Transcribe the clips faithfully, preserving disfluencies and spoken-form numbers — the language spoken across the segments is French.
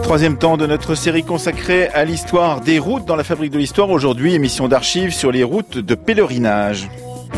Troisième temps de notre série consacrée à l'histoire des routes dans la fabrique de l'histoire. Aujourd'hui, émission d'archives sur les routes de pèlerinage.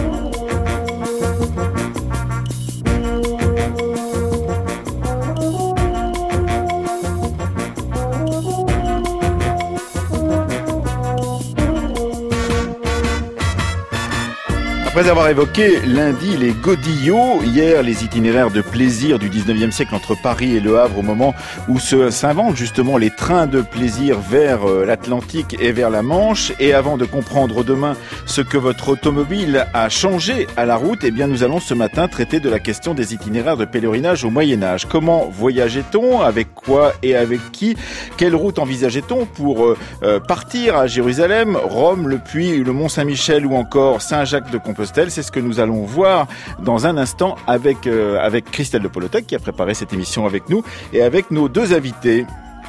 Après avoir évoqué lundi les godillots, hier les itinéraires de plaisir du dix-neuvième siècle entre Paris et Le Havre au moment où se, s'inventent justement les trains de plaisir vers l'Atlantique et vers la Manche. Et avant de comprendre demain ce que votre automobile a changé à la route, eh bien nous allons ce matin traiter de la question des itinéraires de pèlerinage au Moyen-Âge. Comment voyageait-on? Avec quoi et avec qui? Quelle route envisageait-on pour euh, partir à Jérusalem, Rome, le Puy, le Mont-Saint-Michel ou encore Saint-Jacques-de-Compostelle? C'est ce que nous allons voir dans un instant avec, euh, avec Christelle de Polotec qui a préparé cette émission avec nous et avec nos deux invités.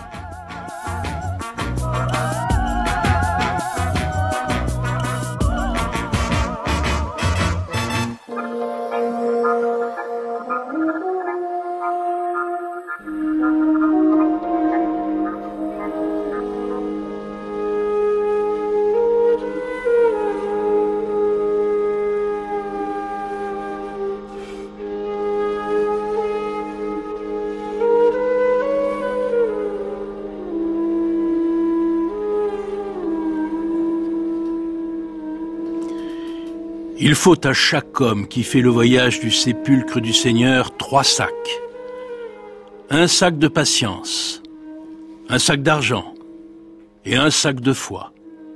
Il faut à chaque homme qui fait le voyage du sépulcre du Seigneur trois sacs. Un sac de patience, un sac d'argent et un sac de foi.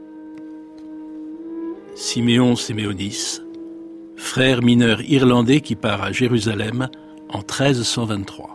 Siméon Séméonis, frère mineur irlandais qui part à Jérusalem en treize cent vingt-trois.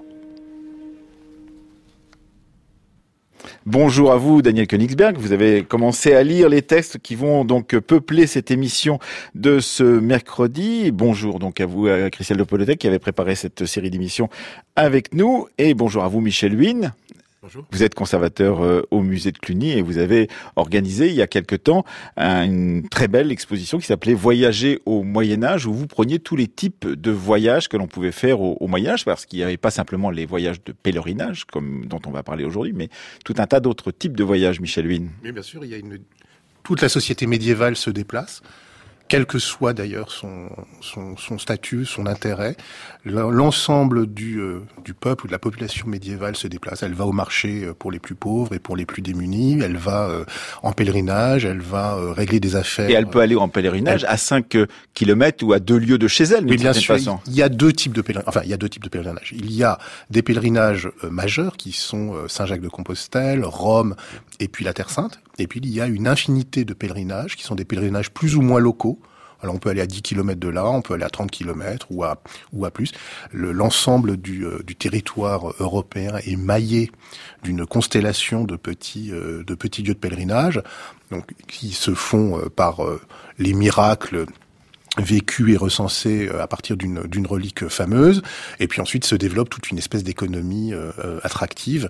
Bonjour à vous, Daniel Königsberg. Vous avez commencé à lire les textes qui vont donc peupler cette émission de ce mercredi. Bonjour donc à vous, à Christelle de Polotec, qui avait préparé cette série d'émissions avec nous. Et bonjour à vous, Michel Huynh. Bonjour. Vous êtes conservateur euh, au musée de Cluny et vous avez organisé il y a quelque temps un, une très belle exposition qui s'appelait Voyager au Moyen-Âge, où vous preniez tous les types de voyages que l'on pouvait faire au, au Moyen-Âge, parce qu'il n'y avait pas simplement les voyages de pèlerinage, comme dont on va parler aujourd'hui, mais tout un tas d'autres types de voyages, Michel Huynh. Mais bien sûr, il y a une... toute la société médiévale se déplace, quel que soit d'ailleurs son, son, son statut, son intérêt. L'ensemble du, euh, du peuple ou de la population médiévale se déplace. Elle va au marché pour les plus pauvres et pour les plus démunis. Elle va euh, en pèlerinage, elle va euh, régler des affaires. Et elle peut aller en pèlerinage elle... à cinq kilomètres ou à deux lieux de chez elle, d'une certaine façon. Il y a deux types de pèlerinage. Enfin, il y a deux types de pèlerinage. Il y a des pèlerinages euh, majeurs qui sont euh, Saint-Jacques-de-Compostelle, Rome et puis la Terre Sainte. Et puis, il y a une infinité de pèlerinages qui sont des pèlerinages plus ou moins locaux. Alors, on peut aller à dix kilomètres de là, on peut aller à trente kilomètres ou à, ou à plus. Le, l'ensemble du, euh, du territoire européen est maillé d'une constellation de petits, euh, de petits lieux de pèlerinage, donc, qui se font euh, par euh, les miracles vécu et recensé à partir d'une, d'une relique fameuse. Et puis ensuite se développe toute une espèce d'économie euh, attractive.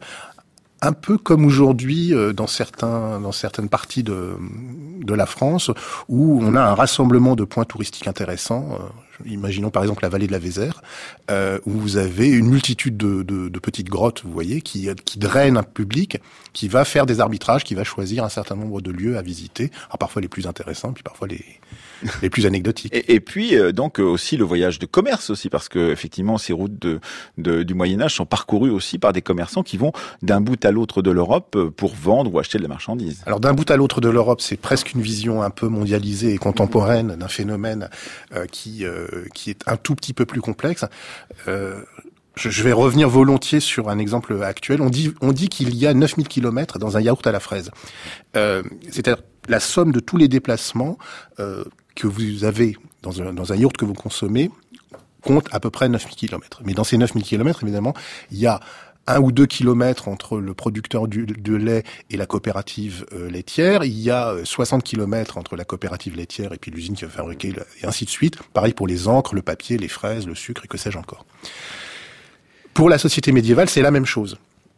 Un peu comme aujourd'hui euh, dans certains, dans certaines parties de, de la France, où on a un rassemblement de points touristiques intéressants. Euh, imaginons par exemple la vallée de la Vézère, euh, où vous avez une multitude de, de, de petites grottes, vous voyez, qui, qui drainent un public, qui va faire des arbitrages, qui va choisir un certain nombre de lieux à visiter. Alors parfois les plus intéressants, puis parfois les, les plus anecdotiques. Et, et puis euh, donc aussi le voyage de commerce aussi, parce que effectivement ces routes de, de, du Moyen-Âge sont parcourues aussi par des commerçants qui vont d'un bout à l'autre de l'Europe pour vendre ou acheter de la marchandise. Alors d'un bout à l'autre de l'Europe, c'est presque une vision un peu mondialisée et contemporaine d'un phénomène euh, qui euh, qui est un tout petit peu plus complexe. Euh, je, je vais revenir volontiers sur un exemple actuel. On dit on dit qu'il y a neuf mille kilomètres dans un yaourt à la fraise. Euh, c'est-à-dire la somme de tous les déplacements euh, que vous avez dans un, dans un yaourt que vous consommez compte à peu près neuf mille kilomètres. Mais dans ces neuf mille kilomètres, évidemment, il y a un ou deux kilomètres entre le producteur du, de lait et la coopérative euh, laitière. Il y a euh, soixante kilomètres entre la coopérative laitière et puis l'usine qui va fabriquer, le, et ainsi de suite. Pareil pour les encres, le papier, les fraises, le sucre et que sais-je encore. Pour la société médiévale, c'est la même chose.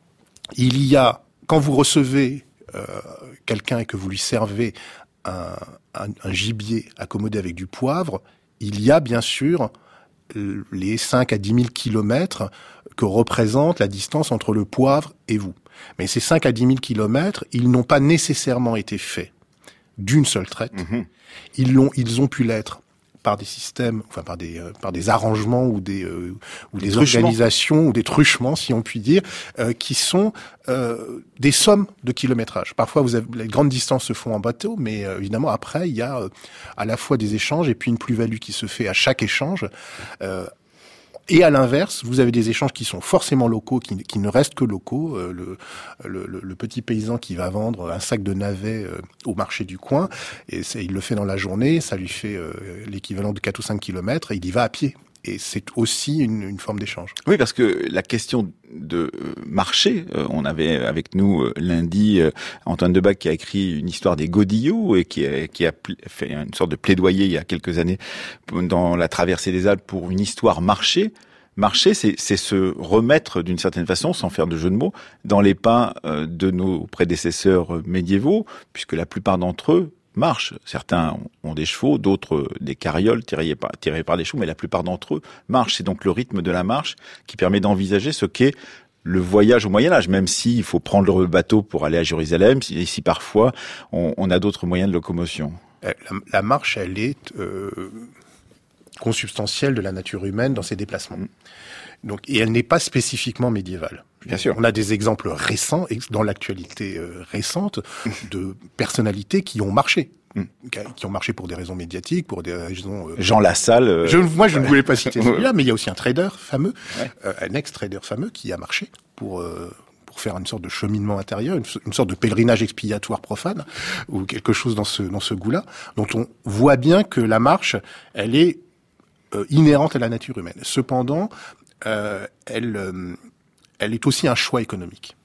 Il y a, quand vous recevez euh, quelqu'un et que vous lui servez un, un, un gibier accommodé avec du poivre, il y a bien sûr les cinq à dix mille kilomètres que représente la distance entre le poivre et vous. Mais ces cinq à dix mille kilomètres, ils n'ont pas nécessairement été faits d'une seule traite. Mmh. Ils l'ont, ils ont pu l'être par des systèmes, enfin par des euh, par des arrangements ou des euh, ou des, des organisations ou des truchements, si on peut dire, euh, qui sont euh, des sommes de kilométrage. Parfois, vous avez, les grandes distances se font en bateau, mais euh, évidemment après, il y a euh, à la fois des échanges et puis une plus-value qui se fait à chaque échange. Euh, Et à l'inverse, vous avez des échanges qui sont forcément locaux, qui, qui ne restent que locaux. Euh, le, le, le petit paysan qui va vendre un sac de navets euh, au marché du coin, et c'est, il le fait dans la journée, ça lui fait euh, l'équivalent de quatre ou cinq kilomètres, et il y va à pied. Et c'est aussi une, une forme d'échange. Oui, parce que la question de marché, euh, on avait avec nous euh, lundi euh, Antoine Debac qui a écrit une histoire des godillots et qui a, qui a fait une sorte de plaidoyer il y a quelques années dans la traversée des Alpes pour une histoire marché. Marcher, c'est, c'est se remettre d'une certaine façon, sans faire de jeu de mots, dans les pas euh, de nos prédécesseurs médiévaux, puisque la plupart d'entre eux marchent. Certains ont des chevaux, d'autres des carrioles tirées par, tirées par des chevaux, mais la plupart d'entre eux marchent. C'est donc le rythme de la marche qui permet d'envisager ce qu'est le voyage au Moyen-Âge, même s'il faut prendre le bateau pour aller à Jérusalem, si, si parfois on, on a d'autres moyens de locomotion. La, la marche, elle est euh, consubstantielle de la nature humaine dans ses déplacements. Mmh. Donc, et elle n'est pas spécifiquement médiévale. Bien sûr. On a des exemples récents, dans l'actualité euh, récente, de personnalités qui ont marché. Mmh. Qui ont marché pour des raisons médiatiques, pour des raisons... Euh, Jean Lassalle... Euh... Je, moi, je ouais. ne voulais pas citer celui-là, mais il y a aussi un trader fameux, ouais. euh, un ex-trader fameux qui a marché pour... Euh, pour faire une sorte de cheminement intérieur, une, une sorte de pèlerinage expiatoire profane, ou quelque chose dans ce, dans ce goût-là, dont on voit bien que la marche, elle est euh, inhérente à la nature humaine. Cependant, euh, elle, euh, elle est aussi un choix économique.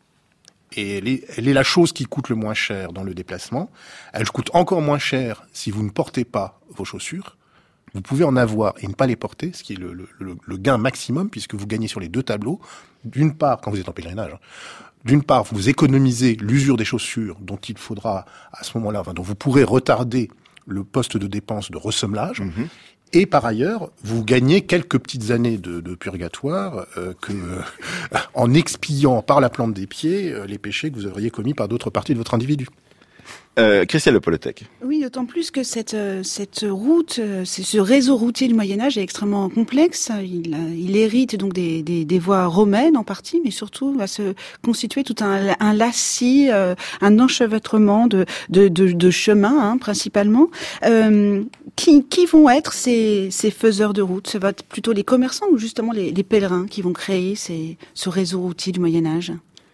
Et elle est, elle est la chose qui coûte le moins cher dans le déplacement. Elle coûte encore moins cher si vous ne portez pas vos chaussures. Vous pouvez en avoir et ne pas les porter, ce qui est le, le, le gain maximum, puisque vous gagnez sur les deux tableaux. D'une part, quand vous êtes en pèlerinage, hein, d'une part, vous économisez l'usure des chaussures dont il faudra, à ce moment-là, enfin, dont vous pourrez retarder le poste de dépense de ressemblage. Mmh. Et par ailleurs, vous gagnez quelques petites années de, de purgatoire euh, que, euh, en expiant par la plante des pieds euh, les péchés que vous auriez commis par d'autres parties de votre individu. Euh, Christiane Le Polotec. Oui, d'autant plus que cette cette route, ce réseau routier du Moyen Âge est extrêmement complexe. Il, il hérite donc des, des, des voies romaines en partie, mais surtout va se constituer tout un, un lacis, euh, un enchevêtrement de de, de, de chemins hein, principalement. Euh, qui, qui vont être ces, ces faiseurs de route? Ça va être plutôt les commerçants ou justement les, les pèlerins qui vont créer ces, ce réseau routier du Moyen Âge?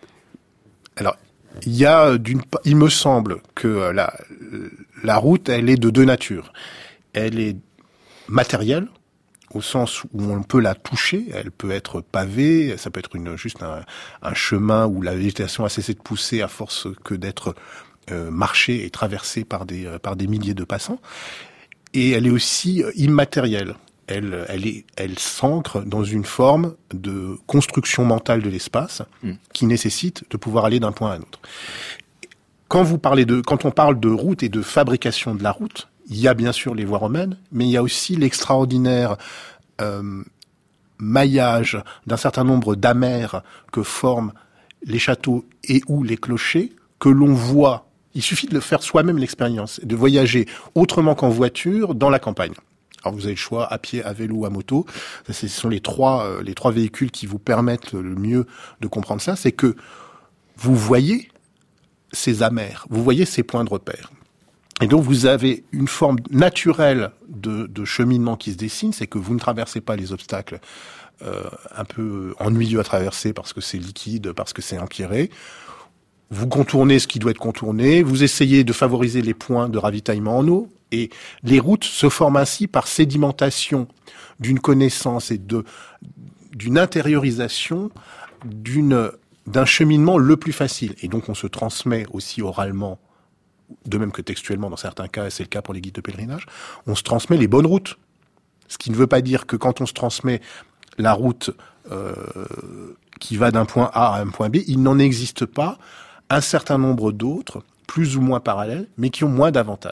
Alors. Il y a d'une, il me semble que la, la route, elle est de deux natures. Elle est matérielle, au sens où on peut la toucher. Elle peut être pavée, ça peut être une, juste un, un chemin où la végétation a cessé de pousser à force que d'être euh, marchée et traversée par des, par des milliers de passants. Et elle est aussi immatérielle. Elle, elle, est, elle s'ancre dans une forme de construction mentale de l'espace mmh. qui nécessite de pouvoir aller d'un point à un autre. Quand vous parlez de, quand on parle de route et de fabrication de la route, il y a bien sûr les voies romaines, mais il y a aussi l'extraordinaire euh, maillage d'un certain nombre d'amers que forment les châteaux et ou les clochers que l'on voit. Il suffit de le faire soi-même l'expérience, de voyager autrement qu'en voiture dans la campagne. Alors vous avez le choix à pied, à vélo ou à moto. Ce sont les trois, euh, les trois véhicules qui vous permettent le mieux de comprendre ça. C'est que vous voyez ces amers, vous voyez ces points de repère. Et donc vous avez une forme naturelle de, de cheminement qui se dessine. C'est que vous ne traversez pas les obstacles euh, un peu ennuyeux à traverser parce que c'est liquide, parce que c'est empierré. Vous contournez ce qui doit être contourné. Vous essayez de favoriser les points de ravitaillement en eau. Et les routes se forment ainsi par sédimentation d'une connaissance et de, d'une intériorisation d'une, d'un cheminement le plus facile. Et donc on se transmet aussi oralement, de même que textuellement dans certains cas, et c'est le cas pour les guides de pèlerinage, on se transmet les bonnes routes. Ce qui ne veut pas dire que quand on se transmet la route euh, qui va d'un point A à un point B, il n'en existe pas un certain nombre d'autres, plus ou moins parallèles, mais qui ont moins d'avantages.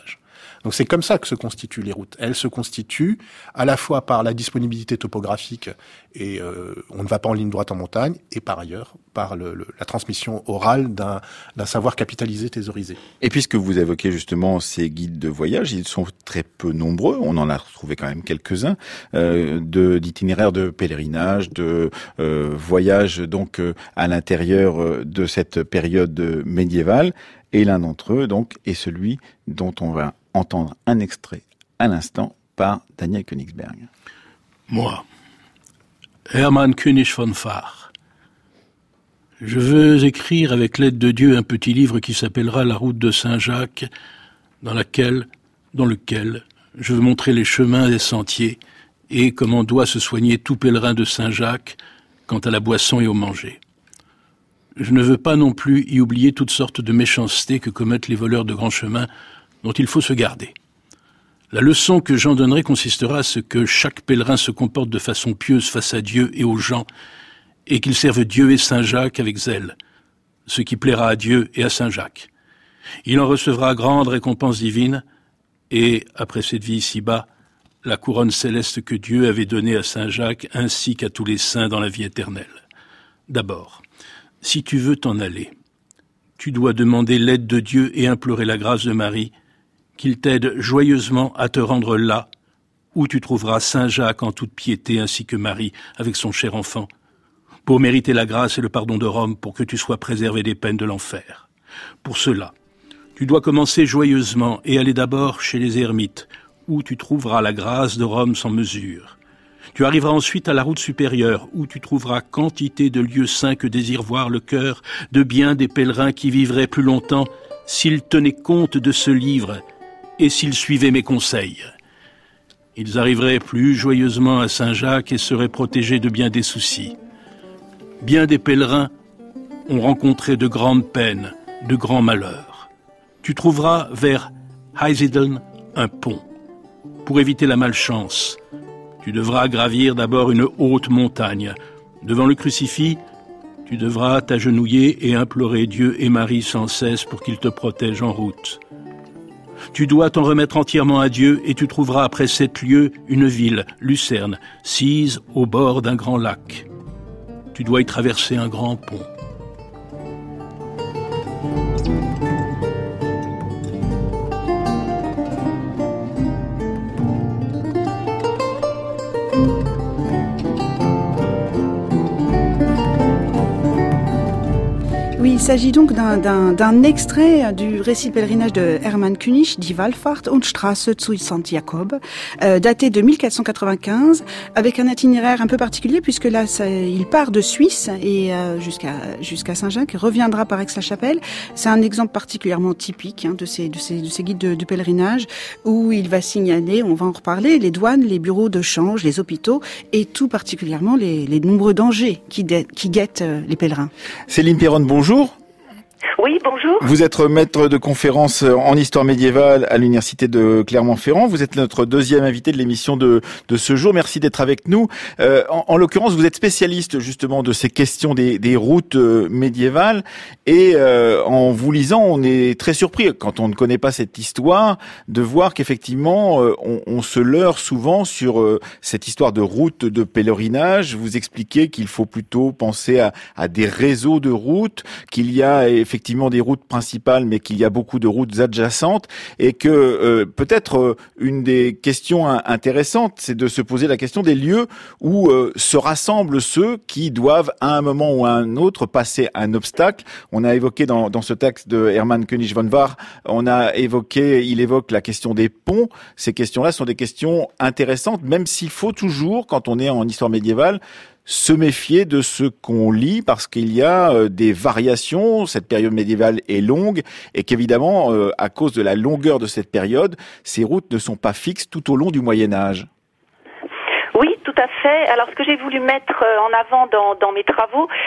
Donc c'est comme ça que se constituent les routes. Elles se constituent à la fois par la disponibilité topographique, et euh, on ne va pas en ligne droite en montagne, et par ailleurs par le, le, la transmission orale d'un, d'un savoir capitalisé, thésaurisé. Et puisque vous évoquez justement ces guides de voyage, ils sont très peu nombreux, on en a retrouvé quand même quelques-uns, euh, de, d'itinéraires de pèlerinage, de euh, voyages donc euh, à l'intérieur euh, de cette période médiévale, et l'un d'entre eux donc est celui dont on va entendre un extrait à l'instant par Daniel Königsberg. Moi, Hermann König von Fahr, je veux écrire avec l'aide de Dieu un petit livre qui s'appellera La route de Saint-Jacques, dans laquelle, dans lequel je veux montrer les chemins et sentiers et comment doit se soigner tout pèlerin de Saint-Jacques quant à la boisson et au manger. Je ne veux pas non plus y oublier toutes sortes de méchancetés que commettent les voleurs de grands chemins dont il faut se garder. La leçon que j'en donnerai consistera à ce que chaque pèlerin se comporte de façon pieuse face à Dieu et aux gens, et qu'il serve Dieu et Saint-Jacques avec zèle, ce qui plaira à Dieu et à Saint-Jacques. Il en recevra grande récompense divine, et, après cette vie ici-bas, la couronne céleste que Dieu avait donnée à Saint-Jacques ainsi qu'à tous les saints dans la vie éternelle. D'abord, si tu veux t'en aller, tu dois demander l'aide de Dieu et implorer la grâce de Marie, qu'il t'aide joyeusement à te rendre là, où tu trouveras Saint-Jacques en toute piété ainsi que Marie avec son cher enfant, pour mériter la grâce et le pardon de Rome, pour que tu sois préservé des peines de l'enfer. Pour cela, tu dois commencer joyeusement et aller d'abord chez les ermites, où tu trouveras la grâce de Rome sans mesure. Tu arriveras ensuite à la route supérieure, où tu trouveras quantité de lieux saints que désire voir le cœur de bien des pèlerins qui vivraient plus longtemps s'ils tenaient compte de ce livre et s'ils suivaient mes conseils. Ils arriveraient plus joyeusement à Saint-Jacques et seraient protégés de bien des soucis. Bien des pèlerins ont rencontré de grandes peines, de grands malheurs. Tu trouveras vers Heiseden un pont. Pour éviter la malchance, tu devras gravir d'abord une haute montagne. Devant le crucifix, tu devras t'agenouiller et implorer Dieu et Marie sans cesse pour qu'ils te protègent en route. Tu dois t'en remettre entièrement à Dieu et tu trouveras après sept lieues une ville, Lucerne, sise au bord d'un grand lac. Tu dois y traverser un grand pont. Oui, il s'agit donc d'un, d'un, d'un extrait du récit de pèlerinage de Hermann König, Die Wallfahrt und Straße zu Sankt Jakob, euh, daté de mille quatre cent quatre-vingt-quinze, avec un itinéraire un peu particulier puisque là, ça, il part de Suisse et euh, jusqu'à jusqu'à Saint-Jacques, reviendra par Aix-la-Chapelle. C'est un exemple particulièrement typique hein, de ces de ces de ces guides de, de pèlerinage où il va signaler, on va en reparler, les douanes, les bureaux de change, les hôpitaux et tout particulièrement les, les nombreux dangers qui, de, qui guettent euh, les pèlerins. Céline Perronne, bonjour. Oui, bonjour. Vous êtes maître de conférence en histoire médiévale à l'université de Clermont-Ferrand. Vous êtes notre deuxième invité de l'émission de, de ce jour. Merci d'être avec nous. Euh, en, en l'occurrence, vous êtes spécialiste justement de ces questions des, des routes médiévales. Et euh, en vous lisant, on est très surpris, quand on ne connaît pas cette histoire, de voir qu'effectivement, euh, on, on se leurre souvent sur euh, cette histoire de routes de pèlerinage. Vous expliquez qu'il faut plutôt penser à, à des réseaux de routes, qu'il y a effectivement des routes principales, mais qu'il y a beaucoup de routes adjacentes, et que euh, peut-être euh, une des questions intéressantes, c'est de se poser la question des lieux où euh, se rassemblent ceux qui doivent à un moment ou à un autre passer un obstacle. On a évoqué dans, dans ce texte de Hermann König von Fahr, on a évoqué, il évoque la question des ponts. Ces questions-là sont des questions intéressantes, même s'il faut toujours, quand on est en histoire médiévale, se méfier de ce qu'on lit parce qu'il y a des variations. Cette période médiévale est longue et qu'évidemment, à cause de la longueur de cette période, ces routes ne sont pas fixes tout au long du Moyen-Âge. Oui, tout à fait. Alors, ce que j'ai voulu mettre en avant dans, dans mes travaux,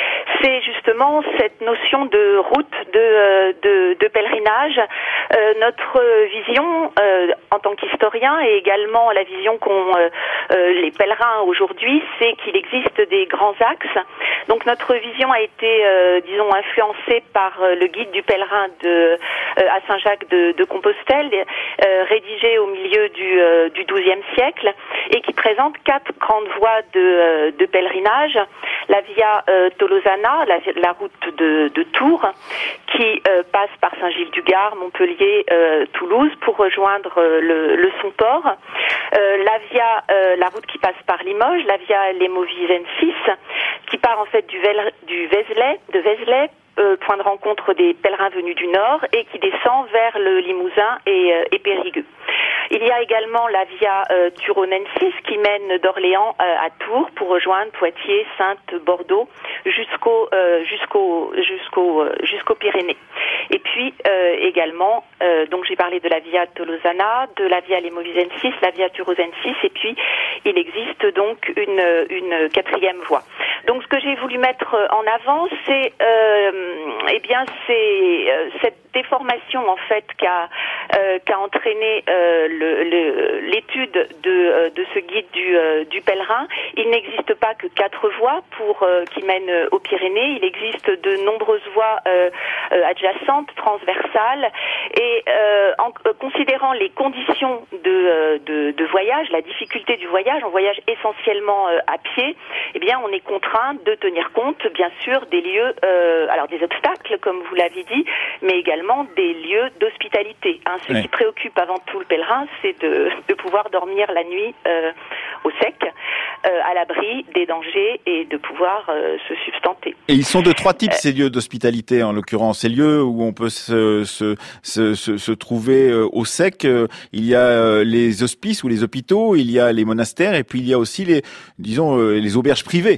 c'est justement cette notion de route de, de, de pèlerinage. Euh, notre vision euh, en tant qu'historien et également la vision qu'ont euh, euh, les pèlerins aujourd'hui, c'est qu'il existe des grands axes. Donc notre vision a été, euh, disons, influencée par euh, le guide du pèlerin de, euh, à Saint-Jacques de, de Compostelle, euh, rédigé au milieu du, euh, du douzième siècle, et qui présente quatre grandes voies de, euh, de pèlerinage. La Via euh, Tolosana, la, la route de, de Tours, qui euh, passe par Saint-Gilles-du-Gard, Montpellier, euh, Toulouse, pour rejoindre euh, le, le Somport. Euh, la Via, euh, la route qui passe par Limoges, la Via Lemovisensis, qui part en fait du, Vel, du Vézelay, de Vézelay, Euh, point de rencontre des pèlerins venus du Nord, et qui descend vers le Limousin et, euh, et Périgueux. Il y a également la Via euh, Turonensis qui mène d'Orléans euh, à Tours pour rejoindre Poitiers, Saintes, Bordeaux, jusqu'au euh, jusqu'au jusqu'au euh, jusqu'aux Pyrénées. Et puis euh, également, euh, donc j'ai parlé de la Via Tolosana, de la Via Lemovisensis, la Via Turosensis, et puis il existe donc une une quatrième voie. Donc ce que j'ai voulu mettre en avant, c'est euh, eh bien c'est euh, cette déformation en fait qu'a euh, qu'a entraîné euh, le, le, l'étude de euh, de ce guide du euh, du pèlerin. Il n'existe pas que quatre voies pour euh, qui mènent aux Pyrénées. Il existe de nombreuses voies euh, euh, adjacentes, transversales, et euh, en euh, considérant les conditions de, euh, de de voyage, la difficulté du voyage, on voyage essentiellement euh, à pied. Eh bien, on est contraint de tenir compte, bien sûr, des lieux, euh, alors des obstacles, comme vous l'avez dit, mais également des lieux d'hospitalité. Hein. Ce oui. qui préoccupe avant tout le pèlerin, c'est de, de pouvoir dormir la nuit euh, au sec, euh, à l'abri des dangers, et de pouvoir euh, se substanter. Et ils sont de trois types, euh, ces lieux d'hospitalité, en l'occurrence. Ces lieux où on peut se, se, se, se, se trouver euh, au sec. Euh, il y a euh, les hospices ou les hôpitaux, il y a les monastères, et puis il y a aussi les, disons, euh, les auberges privées.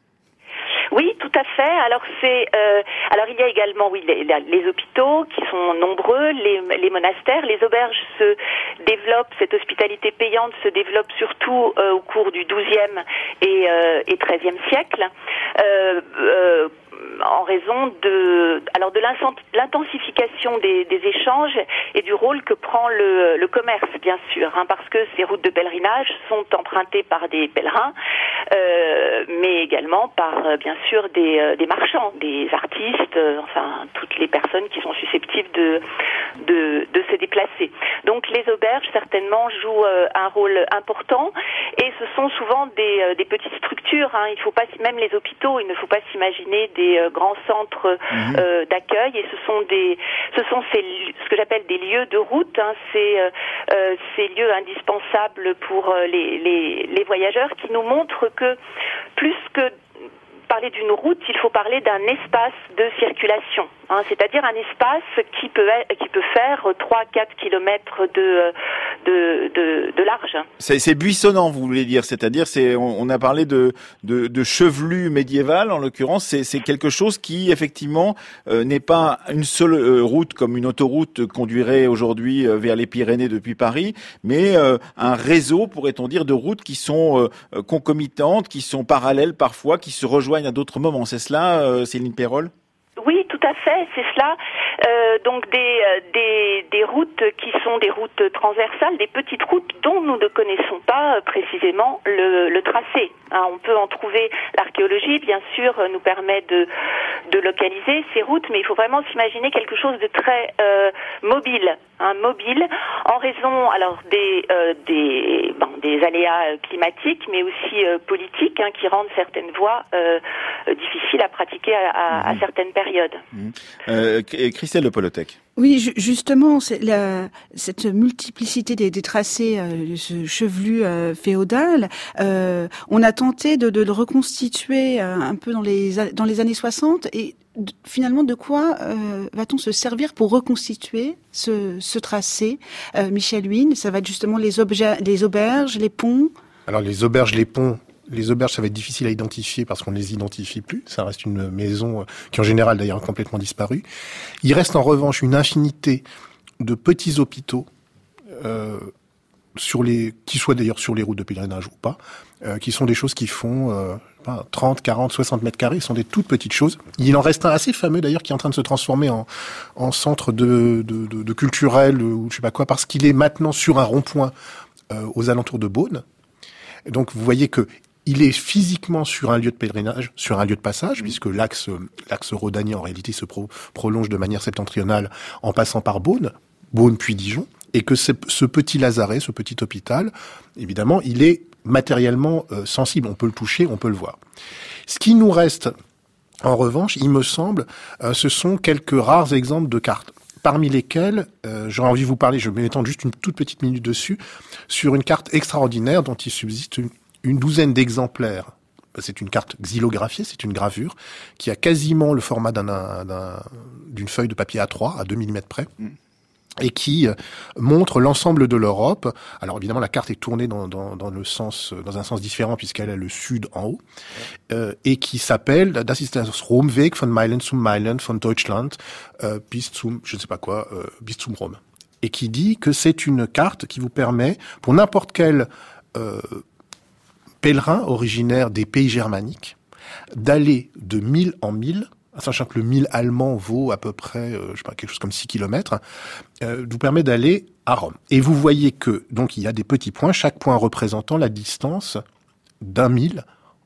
Oui, tout à fait. Alors c'est, euh, alors il y a également, oui, les, les hôpitaux qui sont nombreux, les, les monastères, les auberges se développent. Cette hospitalité payante se développe surtout euh, au cours du douzième et, euh, et treizième siècle. Euh, euh, en raison de, alors de l'intensification des, des échanges et du rôle que prend le, le commerce, bien sûr, hein, parce que ces routes de pèlerinage sont empruntées par des pèlerins, euh, mais également par, euh, bien sûr, des, euh, des marchands, des artistes, euh, enfin toutes les personnes qui sont susceptibles de, de, de se déplacer. Donc les auberges, certainement, jouent euh, un rôle important, et ce sont souvent des, euh, des petites structures. Hein, il faut pas, même les hôpitaux, il ne faut pas s'imaginer des euh, grands centres mmh. euh, d'accueil, et ce sont des, ce sont ces, ce que j'appelle des lieux de route. Hein, c'est euh, ces lieux indispensables pour euh, les, les, les voyageurs, qui nous montrent que plus que parler d'une route, il faut parler d'un espace de circulation, hein, c'est-à-dire un espace qui peut qui peut faire trois à quatre kilomètres de de de, de large. C'est, c'est buissonnant, vous voulez dire, c'est-à-dire c'est on, on a parlé de de, de chevelu médiéval en l'occurrence, c'est c'est quelque chose qui effectivement euh, n'est pas une seule euh, route comme une autoroute conduirait aujourd'hui euh, vers les Pyrénées depuis Paris, mais euh, un réseau, pourrait-on dire, de routes qui sont euh, concomitantes, qui sont parallèles parfois, qui se rejoignent à d'autres moments. C'est cela, euh, Céline Perrol ? Oui, tout à fait, c'est cela. Euh, donc des, euh, des des routes qui sont des routes transversales, des petites routes dont nous ne connaissons pas euh, précisément le, le tracé. Hein, on peut en trouver, l'archéologie, bien sûr, nous permet de de localiser ces routes, mais il faut vraiment s'imaginer quelque chose de très euh, mobile, hein, mobile, en raison alors des euh, des bon, des aléas climatiques, mais aussi euh, politiques, hein, qui rendent certaines voies euh, difficiles à pratiquer à, à, à certaines périodes. Mmh. Euh, Christelle de Polotec. Oui, ju- justement, c'est la, cette multiplicité des, des tracés, euh, ce chevelu euh, féodal, euh, on a tenté de, de le reconstituer euh, un peu dans les dans les années soixante, et d- finalement, de quoi euh, va-t-on se servir pour reconstituer ce, ce tracé, euh, Michel Huynh? Ça va être justement les objets, les auberges, les ponts. Alors les auberges, les ponts. Les auberges, ça va être difficile à identifier parce qu'on ne les identifie plus. Ça reste une maison qui, en général, d'ailleurs, a complètement disparu. Il reste en revanche une infinité de petits hôpitaux, euh, sur les, qui soient d'ailleurs sur les routes de pèlerinage ou pas, euh, qui sont des choses qui font, euh, pas, trente, quarante, soixante mètres carrés, ce sont des toutes petites choses. Il en reste un assez fameux d'ailleurs qui est en train de se transformer en, en centre de, de, de, de culturel ou je sais pas quoi, parce qu'il est maintenant sur un rond-point euh, aux alentours de Beaune. Donc vous voyez que il est physiquement sur un lieu de pèlerinage, sur un lieu de passage, puisque l'axe l'axe rhodanien en réalité se pro, prolonge de manière septentrionale en passant par Beaune, Beaune puis Dijon, et que ce, ce petit lazaret, ce petit hôpital, évidemment, il est matériellement euh, sensible. On peut le toucher, on peut le voir. Ce qui nous reste, en revanche, il me semble, euh, ce sont quelques rares exemples de cartes. Parmi lesquels, euh, j'aurais envie de vous parler, je vais m'étendre juste une toute petite minute dessus, sur une carte extraordinaire dont il subsiste une, une douzaine d'exemplaires. C'est une carte xylographiée, c'est une gravure, qui a quasiment le format d'un, d'un, d'une feuille de papier A trois, à deux millimètres près, et qui euh, montre l'ensemble de l'Europe. Alors évidemment, la carte est tournée dans, dans, dans le sens, dans un sens différent, puisqu'elle a le sud en haut, euh, et qui s'appelle « Das ist das Romweg von Meilen zum Meilen von Deutschland euh, bis zum, je ne sais pas quoi, euh, bis zum Rom ». Et qui dit que c'est une carte qui vous permet, pour n'importe quel euh, pèlerin originaire des pays germaniques, d'aller de mille en mille, sachant que le mille allemand vaut à peu près, euh, je sais pas, quelque chose comme six kilomètres, euh, vous permet d'aller à Rome. Et vous voyez que, donc, il y a des petits points, chaque point représentant la distance d'un mille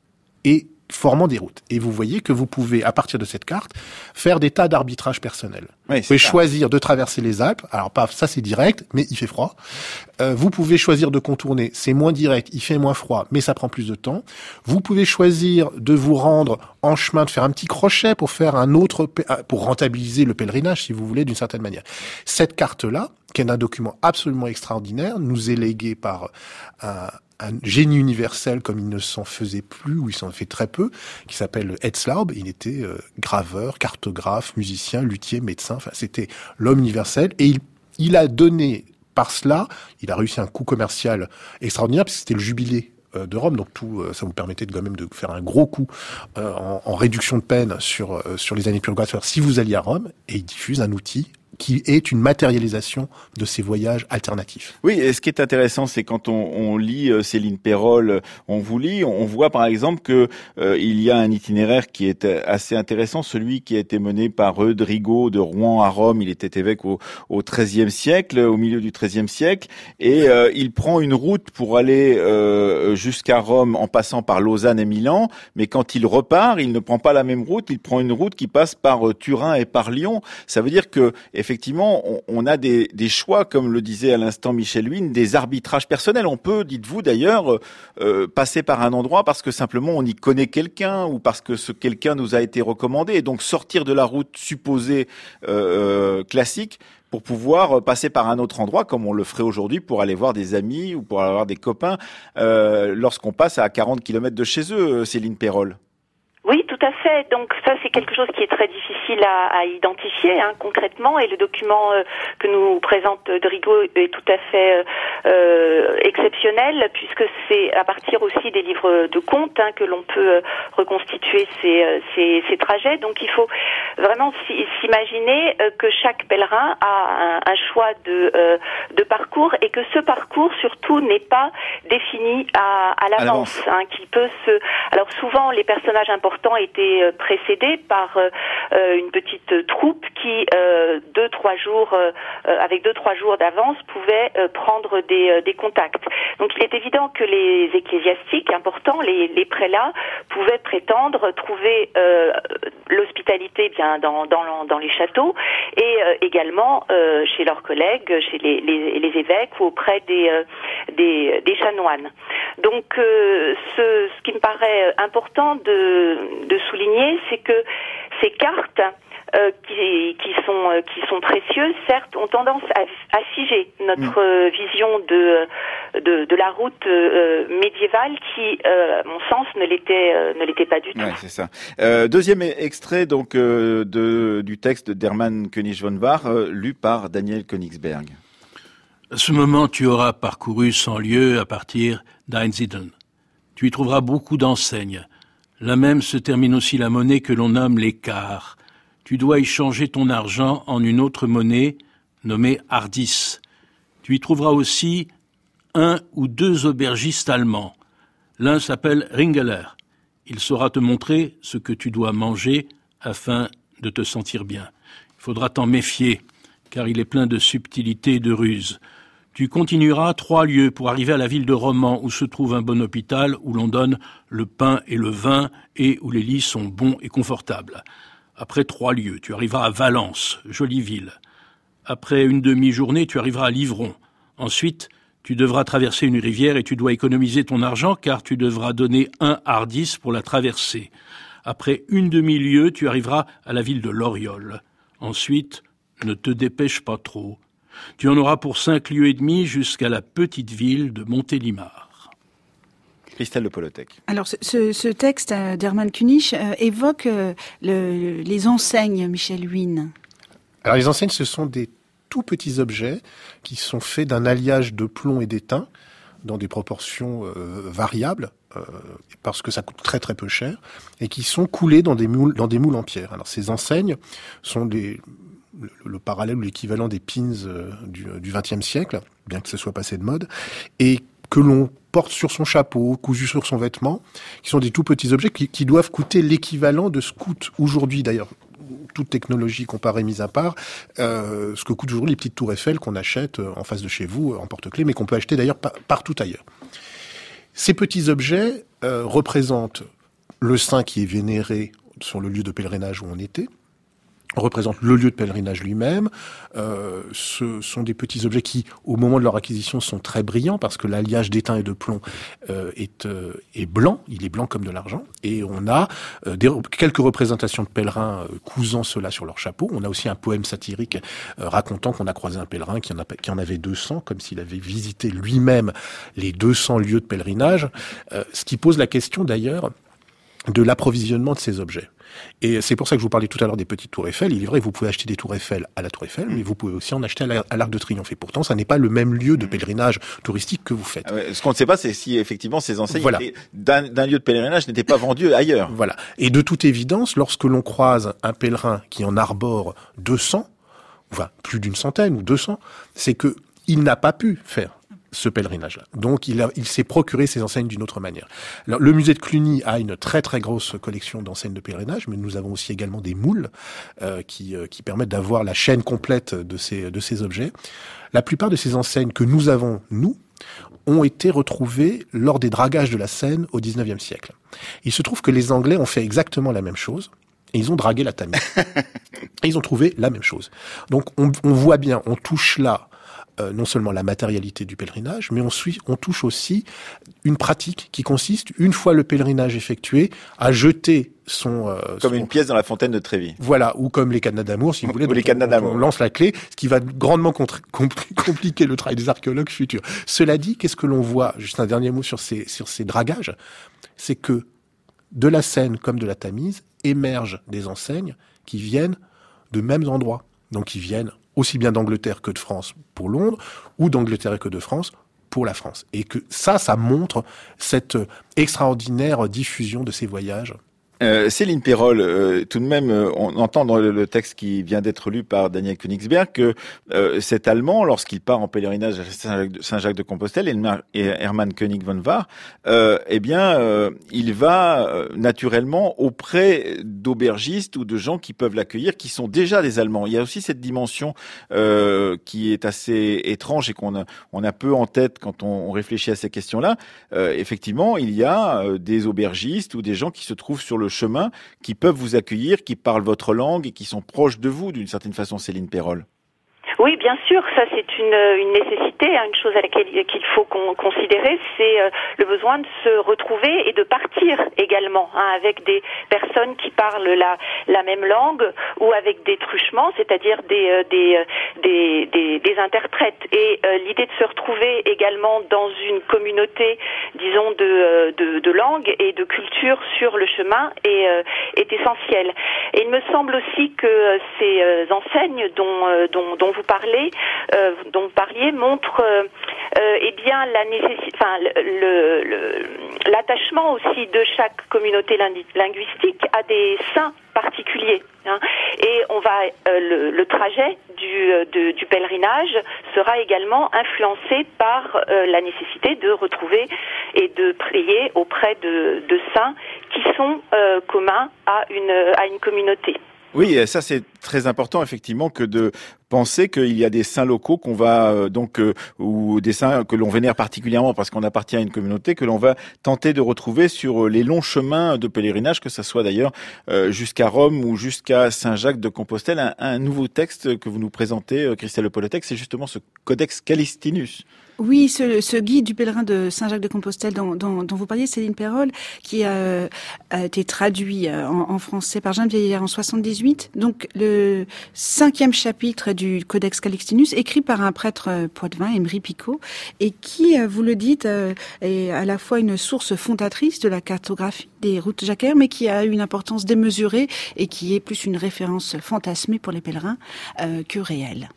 et formant des routes. Et vous voyez que vous pouvez, à partir de cette carte, faire des tas d'arbitrages personnels. Oui, vous pouvez ça. choisir de traverser les Alpes. Alors, pas, ça c'est direct, mais il fait froid. Euh, vous pouvez choisir de contourner. C'est moins direct, il fait moins froid, mais ça prend plus de temps. Vous pouvez choisir de vous rendre en chemin, de faire un petit crochet pour faire un autre, pour rentabiliser le pèlerinage, si vous voulez, d'une certaine manière. Cette carte-là, qui est un document absolument extraordinaire, nous est légué par un, un génie universel comme il ne s'en faisait plus, ou il s'en fait très peu, qui s'appelle Hetzlaub. Il était euh, graveur, cartographe, musicien, luthier, médecin. Enfin, c'était l'homme universel. Et il, il a donné, par cela, il a réussi un coup commercial extraordinaire, parce que c'était le jubilé euh, de Rome. Donc tout, euh, ça vous permettait de, quand même de faire un gros coup euh, en, en réduction de peine sur, euh, sur les années purgatoires si vous alliez à Rome. Et il diffuse un outil qui est une matérialisation de ces voyages alternatifs. Oui, et ce qui est intéressant, c'est quand on, on lit euh, Céline Perrol, on vous lit, on voit par exemple que euh, il y a un itinéraire qui est assez intéressant, celui qui a été mené par Rodrigo de Rouen à Rome. Il était évêque au, au treizième siècle, au milieu du treizième siècle, et euh, il prend une route pour aller euh, jusqu'à Rome en passant par Lausanne et Milan, mais quand il repart, il ne prend pas la même route, il prend une route qui passe par euh, Turin et par Lyon. Ça veut dire que effectivement, on, on a des, des choix, comme le disait à l'instant Michel Huynh, des arbitrages personnels. On peut, dites-vous d'ailleurs, euh, passer par un endroit parce que simplement on y connaît quelqu'un ou parce que ce quelqu'un nous a été recommandé, et donc sortir de la route supposée euh, classique pour pouvoir passer par un autre endroit, comme on le ferait aujourd'hui pour aller voir des amis ou pour aller voir des copains euh, lorsqu'on passe à quarante kilomètres de chez eux, Céline Perrol. Oui, tout à fait. Donc ça, c'est quelque chose qui est très difficile à, à identifier hein, concrètement, et le document euh, que nous présente Drigo est tout à fait euh, exceptionnel, puisque c'est à partir aussi des livres de contes hein, que l'on peut reconstituer ces, ces, ces trajets. Donc il faut vraiment s'imaginer que chaque pèlerin a un, un choix de, euh, de parcours, et que ce parcours surtout n'est pas défini à, à l'avance, hein, qui peut se. Alors souvent, les personnages importants étaient précédés par euh, une petite troupe qui euh, deux trois jours euh, avec deux trois jours d'avance pouvait euh, prendre des, euh, des contacts. Donc il est évident que les ecclésiastiques importants, les, les prélats, pouvaient prétendre trouver euh, l'hospitalité bien dans, dans dans les châteaux, et euh, également euh, chez leurs collègues, chez les, les, les évêques ou auprès des euh, des, des chanoines. Donc euh, ce, ce qui me paraît important de de souligner, c'est que ces cartes euh, qui, qui sont euh, qui sont précieuses, certes, ont tendance à, à figer notre euh, vision de, de de la route euh, médiévale, qui, euh, à mon sens, ne l'était euh, ne l'était pas du tout. Ouais, c'est ça. Euh, deuxième extrait donc euh, de du texte d'Hermann König von Bahr, euh, lu par Daniel Königsberg. À ce moment, tu auras parcouru cent lieues à partir d'Einsiedeln. Tu y trouveras beaucoup d'enseignes. Là même se termine aussi la monnaie que l'on nomme l'écart. Tu dois y changer ton argent en une autre monnaie nommée Ardis. Tu y trouveras aussi un ou deux aubergistes allemands. L'un s'appelle Ringeler. Il saura te montrer ce que tu dois manger afin de te sentir bien. Il faudra t'en méfier, car il est plein de subtilités et de ruses. Tu continueras trois lieues pour arriver à la ville de Romans, où se trouve un bon hôpital, où l'on donne le pain et le vin, et où les lits sont bons et confortables. Après trois lieues, tu arriveras à Valence, jolie ville. Après une demi-journée, tu arriveras à Livron. Ensuite, tu devras traverser une rivière et tu dois économiser ton argent, car tu devras donner un hardis pour la traverser. Après une demi-lieue, tu arriveras à la ville de Loriol. Ensuite, ne te dépêche pas trop. Tu en auras pour cinq lieues et demie jusqu'à la petite ville de Montélimar. Christelle Le Polotec. Alors, ce, ce, ce texte euh, d'Hermann Kunich euh, évoque euh, le, les enseignes, Michel Huynh. Alors, les enseignes, ce sont des tout petits objets qui sont faits d'un alliage de plomb et d'étain dans des proportions euh, variables, euh, parce que ça coûte très très peu cher, et qui sont coulés dans des moules, dans des moules en pierre. Alors, ces enseignes sont des... Le, le parallèle ou l'équivalent des pins euh, du, du vingtième siècle, bien que ce soit passé de mode, et que l'on porte sur son chapeau, cousu sur son vêtement, qui sont des tout petits objets qui, qui doivent coûter l'équivalent de ce coûte aujourd'hui, d'ailleurs, toute technologie comparée mise à part, euh, ce que coûtent aujourd'hui les petites tours Eiffel qu'on achète en face de chez vous, en porte-clés, mais qu'on peut acheter d'ailleurs par, partout ailleurs. Ces petits objets euh, représentent le saint qui est vénéré sur le lieu de pèlerinage où on était, représente le lieu de pèlerinage lui-même. Euh, ce sont des petits objets qui, au moment de leur acquisition, sont très brillants parce que l'alliage d'étain et de plomb euh, est, euh, est blanc. Il est blanc comme de l'argent. Et on a euh, des, quelques représentations de pèlerins euh, cousant cela sur leur chapeau. On a aussi un poème satirique euh, racontant qu'on a croisé un pèlerin qui en, a, qui en avait deux cents, comme s'il avait visité lui-même les deux cents lieux de pèlerinage. Euh, ce qui pose la question, d'ailleurs, de l'approvisionnement de ces objets. Et c'est pour ça que je vous parlais tout à l'heure des petites tours Eiffel. Il est vrai que vous pouvez acheter des tours Eiffel à la tour Eiffel, mais vous pouvez aussi en acheter à l'Arc de Triomphe. Et pourtant, ça n'est pas le même lieu de pèlerinage touristique que vous faites. Ce qu'on ne sait pas, c'est si effectivement ces enseignes voilà. d'un, d'un lieu de pèlerinage n'étaient pas vendues ailleurs. Voilà. Et de toute évidence, lorsque l'on croise un pèlerin qui en arbore deux cents, enfin plus d'une centaine ou deux cents, c'est que il n'a pas pu faire ce pèlerinage-là. Donc, il, a, il s'est procuré ces enseignes d'une autre manière. Alors, le musée de Cluny a une très très grosse collection d'enseignes de pèlerinage, mais nous avons aussi également des moules euh, qui, euh, qui permettent d'avoir la chaîne complète de ces, de ces objets. La plupart de ces enseignes que nous avons, nous, ont été retrouvées lors des dragages de la Seine au dix-neuvième siècle. Il se trouve que les Anglais ont fait exactement la même chose. Et ils ont dragué la Tamise. Et ils ont trouvé la même chose. Donc, on, on voit bien, on touche là Euh, non seulement la matérialité du pèlerinage, mais on, suit, on touche aussi une pratique qui consiste, une fois le pèlerinage effectué, à jeter son... Euh, comme son... une pièce dans la fontaine de Trévis. Voilà, ou comme les cadenas d'amour, si vous voulez. Ou les cadenas d'amour. On lance la clé, ce qui va grandement contre... compliquer le travail des archéologues futurs. Cela dit, qu'est-ce que l'on voit, juste un dernier mot sur ces, sur ces dragages, c'est que de la Seine comme de la Tamise émergent des enseignes qui viennent de mêmes endroits. Donc, qui viennent aussi bien d'Angleterre que de France pour Londres, ou d'Angleterre que de France pour la France. Et que ça, ça montre cette extraordinaire diffusion de ces voyages. Euh, Céline Perrol, euh, tout de même, euh, on entend dans le, le texte qui vient d'être lu par Daniel Königsberg que euh, cet Allemand, lorsqu'il part en pèlerinage à Saint-Jacques-de-Compostelle, et Hermann König von Wahr, euh, eh bien, euh, il va euh, naturellement auprès d'aubergistes ou de gens qui peuvent l'accueillir, qui sont déjà des Allemands. Il y a aussi cette dimension euh, qui est assez étrange et qu'on a, on a peu en tête quand on, on réfléchit à ces questions-là. Euh, effectivement, il y a euh, des aubergistes ou des gens qui se trouvent sur le chemin, qui peuvent vous accueillir, qui parlent votre langue et qui sont proches de vous d'une certaine façon, Céline Perrol. Oui, bien sûr, ça c'est une, une nécessité, hein, une chose à laquelle qu'il faut con, considérer, c'est euh, le besoin de se retrouver et de partir également, hein, avec des personnes qui parlent la, la même langue ou avec des truchements, c'est-à-dire des, euh, des, des, des, des interprètes. Et euh, l'idée de se retrouver également dans une communauté, disons, de, de, de langue et de culture sur le chemin est, euh, est essentielle. Et il me semble aussi que ces euh, enseignes dont, euh, dont, dont vous parlez, euh, dont vous parliez, montre euh, euh, eh bien la nécessité, enfin le, le, l'attachement aussi de chaque communauté linguistique à des saints particulier. Hein. Et on va euh, le, le trajet du, de, du pèlerinage sera également influencé par euh, la nécessité de retrouver et de prier auprès de, de saints qui sont euh, communs à une, à une communauté. Oui, et ça c'est très important effectivement que de penser qu'il y a des saints locaux qu'on va euh, donc euh, ou des saints que l'on vénère particulièrement parce qu'on appartient à une communauté que l'on va tenter de retrouver sur les longs chemins de pèlerinage, que ça soit d'ailleurs euh, jusqu'à Rome ou jusqu'à Saint-Jacques de Compostelle. Un, un nouveau texte que vous nous présentez, euh, Christelle Le Polotec, c'est justement ce Codex Callistinus. Oui, ce, ce guide du pèlerin de Saint-Jacques-de-Compostelle dont, dont, dont vous parliez, Céline Perrol, qui a, a été traduit en, en français par Jean Vieillard en soixante-dix-huit. Donc, le cinquième chapitre du Codex Calixtinus, écrit par un prêtre poitevin, Emery Picot, et qui, vous le dites, est à la fois une source fondatrice de la cartographie des routes jacquaires, mais qui a une importance démesurée et qui est plus une référence fantasmée pour les pèlerins euh, que réelle.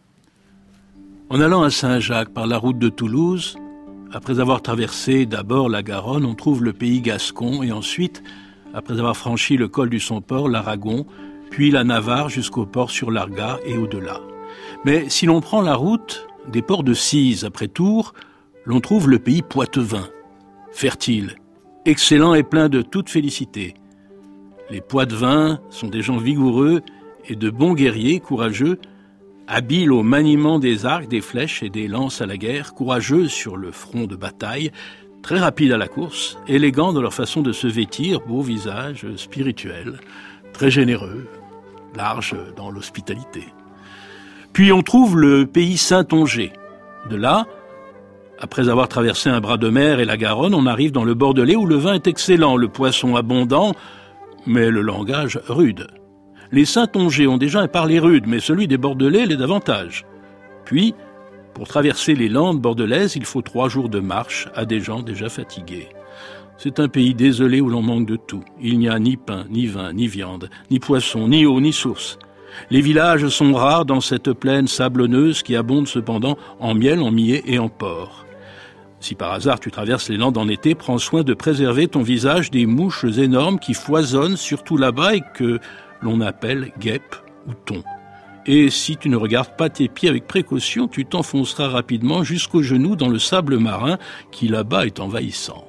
En allant à Saint-Jacques par la route de Toulouse, après avoir traversé d'abord la Garonne, on trouve le pays gascon et ensuite, après avoir franchi le col du Somport, l'Aragon, puis la Navarre jusqu'au port sur l'Arga et au-delà. Mais si l'on prend la route des ports de Cise après Tours, l'on trouve le pays poitevin, fertile, excellent et plein de toute félicité. Les poitevins sont des gens vigoureux et de bons guerriers, courageux, habiles au maniement des arcs, des flèches et des lances à la guerre, courageux sur le front de bataille, très rapides à la course, élégants dans leur façon de se vêtir, beau visage, spirituel, très généreux, large dans l'hospitalité. Puis on trouve le pays Saintonge. De là, après avoir traversé un bras de mer et la Garonne, on arrive dans le Bordelais où le vin est excellent, le poisson abondant, mais le langage rude. Les Saintongais ont déjà un parler rude, mais celui des Bordelais l'est davantage. Puis, pour traverser les Landes bordelaises, il faut trois jours de marche à des gens déjà fatigués. C'est un pays désolé où l'on manque de tout. Il n'y a ni pain, ni vin, ni viande, ni poisson, ni eau, ni source. Les villages sont rares dans cette plaine sablonneuse qui abonde cependant en miel, en millet et en porc. Si par hasard tu traverses les Landes en été, prends soin de préserver ton visage des mouches énormes qui foisonnent surtout là-bas et que l'on appelle guêpes ou thon. Et si tu ne regardes pas tes pieds avec précaution, tu t'enfonceras rapidement jusqu'aux genoux dans le sable marin qui là-bas est envahissant.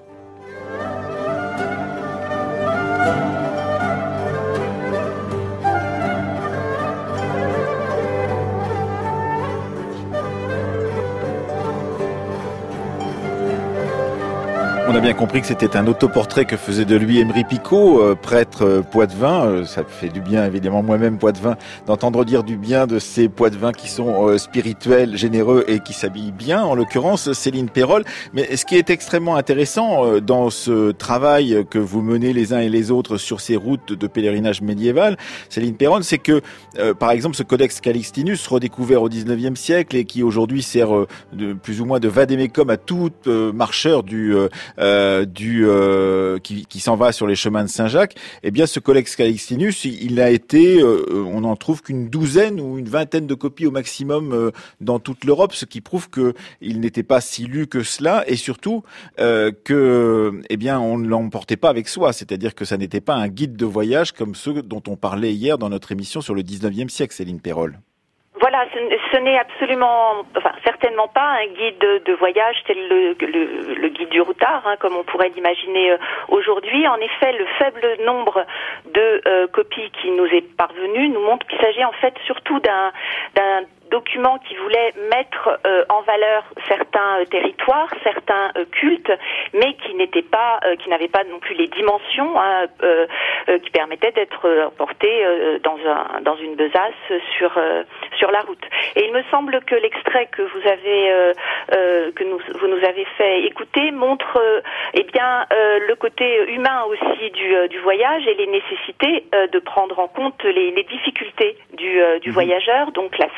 On a bien compris que c'était un autoportrait que faisait de lui Emery Picot, euh, prêtre euh, poitevin. Euh, ça fait du bien, évidemment, moi-même poitevin, d'entendre dire du bien de ces poitevins qui sont euh, spirituels, généreux et qui s'habillent bien, en l'occurrence Céline Perrol. Mais ce qui est extrêmement intéressant euh, dans ce travail que vous menez les uns et les autres sur ces routes de pèlerinage médiéval, Céline Perrol, c'est que, euh, par exemple, ce Codex Calixtinus, redécouvert au dix-neuvième siècle et qui aujourd'hui sert euh, de, plus ou moins de vade-mecum à tout euh, marcheur du... Euh, Euh, du euh, qui, qui s'en va sur les chemins de Saint-Jacques, eh bien ce Codex Calixtinus, il, il a été, euh, on n'en trouve qu'une douzaine ou une vingtaine de copies au maximum euh, dans toute l'Europe, ce qui prouve que il n'était pas si lu que cela, et surtout euh, que, eh bien, on ne l'emportait pas avec soi, c'est-à-dire que ça n'était pas un guide de voyage comme ceux dont on parlait hier dans notre émission sur le dix-neuvième siècle, Céline Perrol. Voilà, ce, ce n'est absolument, enfin certainement pas un guide de, de voyage tel le, le, le guide du routard, hein, comme on pourrait l'imaginer euh, aujourd'hui. En effet, le faible nombre de euh, copies qui nous est parvenu nous montre qu'il s'agit en fait surtout d'un, d'un document qui voulait mettre euh, en valeur certains euh, territoires, certains euh, cultes, mais qui n'était pas, euh, qui n'avait pas non plus les dimensions hein, euh, euh, qui permettaient d'être euh, portés euh, dans un dans une besace sur euh, sur la route. Et il me semble que l'extrait que vous avez euh, euh, que nous vous nous avez fait écouter montre euh, eh bien euh, le côté humain aussi du euh, du voyage et les nécessités euh, de prendre en compte les, les difficultés du euh, du mmh. voyageur, donc la fatigue.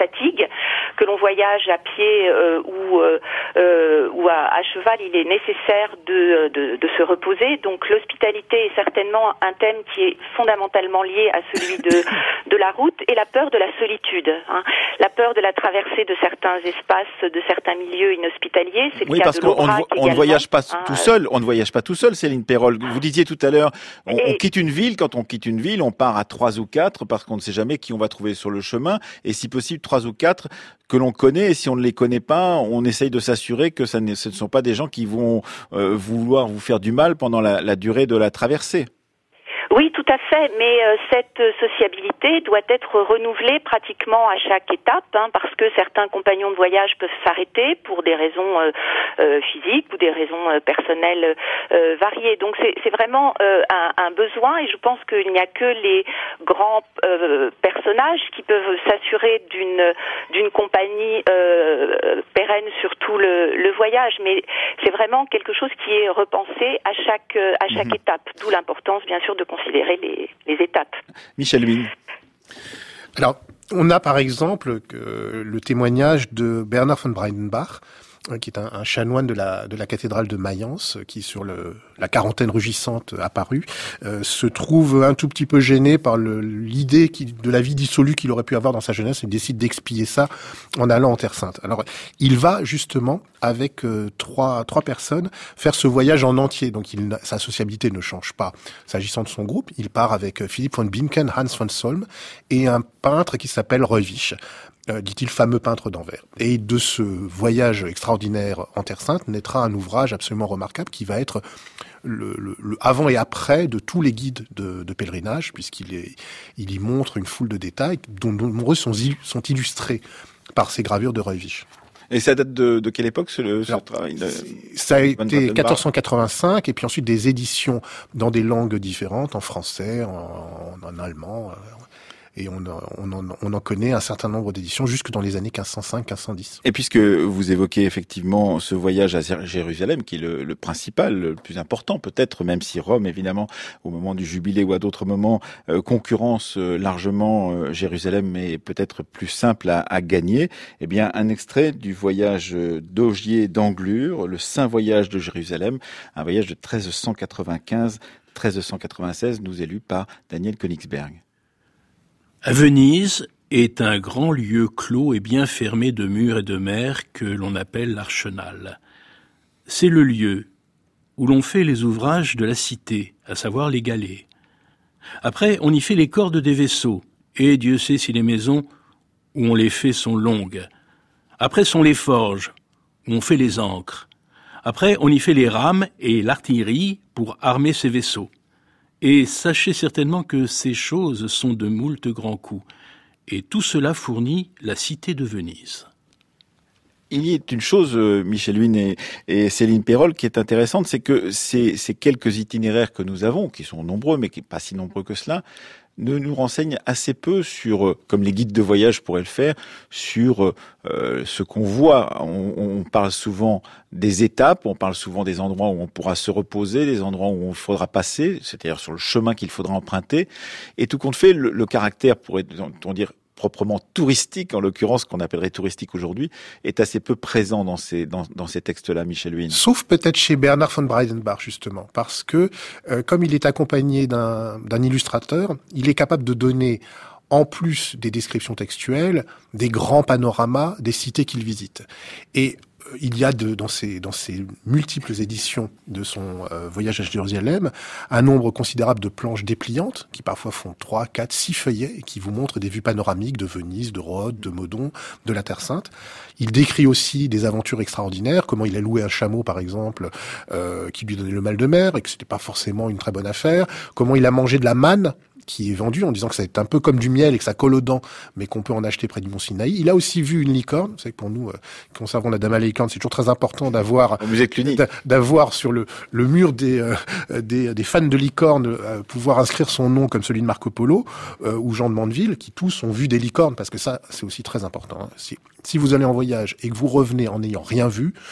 que l'on voyage à pied euh, ou euh, euh, ou à, à cheval, il est nécessaire de, de de se reposer. Donc l'hospitalité est certainement un thème qui est fondamentalement lié à celui de de la route, et la peur de la solitude, hein. La peur de la traversée de certains espaces, de certains milieux inhospitaliers. C'est le oui, cas parce de qu'on l'Aubrac on, on ne voyage pas hein, tout seul. On ne voyage pas tout seul, Céline Perrol. Vous disiez tout à l'heure, on, et... on quitte une ville. Quand on quitte une ville, on part à trois ou quatre parce qu'on ne sait jamais qui on va trouver sur le chemin. Et si possible, trois ou quatre que l'on connaît. Et si on ne les connaît pas, on essaye de s'assurer que ça ne, ce ne sont pas des gens qui vont euh, vouloir vous faire du mal pendant la, la durée de la traversée. Oui, tout à fait, mais euh, cette sociabilité doit être renouvelée pratiquement à chaque étape, hein, parce que certains compagnons de voyage peuvent s'arrêter pour des raisons euh, euh, physiques ou des raisons euh, personnelles euh, variées. Donc c'est, c'est vraiment euh, un, un besoin, et je pense qu'il n'y a que les grands euh, personnages qui peuvent s'assurer d'une d'une compagnie euh, pérenne sur tout le, le voyage. Mais c'est vraiment quelque chose qui est repensé à chaque à chaque mmh. étape, d'où l'importance bien sûr de considérer les, les étapes. Michel Huynh. Alors, on a par exemple que le témoignage de Bernard von Breidenbach, qui est un, un chanoine de la, de la cathédrale de Mayence, qui sur le, la quarantaine rugissante apparue, euh, se trouve un tout petit peu gêné par le, l'idée qui, de la vie dissolue qu'il aurait pu avoir dans sa jeunesse, et décide d'expier ça en allant en Terre Sainte. Alors, il va justement avec euh, trois, trois personnes faire ce voyage en entier. Donc, il, sa sociabilité ne change pas. S'agissant de son groupe, il part avec Philipp von Binken, Hans von Solm et un peintre qui s'appelle Reuwich. Euh, dit-il, fameux peintre d'Anvers. Et de ce voyage extraordinaire en Terre Sainte naîtra un ouvrage absolument remarquable qui va être le, le, le avant et après de tous les guides de, de pèlerinage, puisqu'il est, il y montre une foule de détails dont nombreux sont, sont illustrés par ces gravures de Reuwich. Et ça date de, de quelle époque, ce, ce Alors, travail de... Ça a été quatorze cent quatre-vingt-cinq, et puis ensuite des éditions dans des langues différentes, en français, en, en allemand... Et on, on, en, on en connaît un certain nombre d'éditions jusque dans les années quinze cent cinq, quinze cent dix. Et puisque vous évoquez effectivement ce voyage à Jérusalem, qui est le, le principal, le plus important peut-être, même si Rome, évidemment, au moment du Jubilé ou à d'autres moments, euh, concurrence euh, largement euh, Jérusalem est peut-être plus simple à, à gagner, eh bien un extrait du voyage d'Ogier d'Anglure, le Saint Voyage de Jérusalem, un voyage de treize cent quatre-vingt-quinze à treize cent quatre-vingt-seize, nous élu par Daniel Königsberg. À Venise est un grand lieu clos et bien fermé de murs et de mer que l'on appelle l'Arsenal. C'est le lieu où l'on fait les ouvrages de la cité, à savoir les galets. Après, on y fait les cordes des vaisseaux, et Dieu sait si les maisons où on les fait sont longues. Après sont les forges, où on fait les ancres. Après, on y fait les rames et l'artillerie pour armer ces vaisseaux. Et sachez certainement que ces choses sont de moult grands coups, et tout cela fournit la cité de Venise. Il y a une chose, Michel Huynh et, et Céline Perrol, qui est intéressante, c'est que ces, ces quelques itinéraires que nous avons, qui sont nombreux, mais qui pas si nombreux que cela, ne nous renseignent assez peu sur, comme les guides de voyage pourraient le faire, sur euh, ce qu'on voit. On, on parle souvent des étapes, on parle souvent des endroits où on pourra se reposer, des endroits où il faudra passer, c'est-à-dire sur le chemin qu'il faudra emprunter. Et tout compte fait, le, le caractère, pourrait-on dire, proprement touristique, en l'occurrence, qu'on appellerait touristique aujourd'hui, est assez peu présent dans ces, dans, dans ces textes-là, Michel Huynh. Sauf peut-être chez Bernard von Breidenbach, justement, parce que, euh, comme il est accompagné d'un, d'un illustrateur, il est capable de donner, en plus des descriptions textuelles, des grands panoramas des cités qu'il visite. Et il y a de, dans ces dans ces multiples éditions de son euh, voyage à Jérusalem un nombre considérable de planches dépliantes qui parfois font trois, quatre, six feuillets et qui vous montrent des vues panoramiques de Venise, de Rhodes, de Modon, de la Terre Sainte. Il décrit aussi des aventures extraordinaires, comment il a loué un chameau par exemple euh, qui lui donnait le mal de mer et que c'était pas forcément une très bonne affaire, comment il a mangé de la manne qui est vendu en disant que c'est un peu comme du miel et que ça colle aux dents, mais qu'on peut en acheter près du Mont Sinaï. Il a aussi vu une licorne. C'est que pour nous, euh, qui conservons la Dame à la licorne, c'est toujours très important d'avoir, au musée Cluny, d'avoir sur le, le mur des, euh, des, des fans de licorne, euh, pouvoir inscrire son nom comme celui de Marco Polo, euh, ou Jean de Mandeville, qui tous ont vu des licornes, parce que ça, c'est aussi très important. Hein. Si, si vous allez en voyage et que vous revenez en n'ayant rien vu,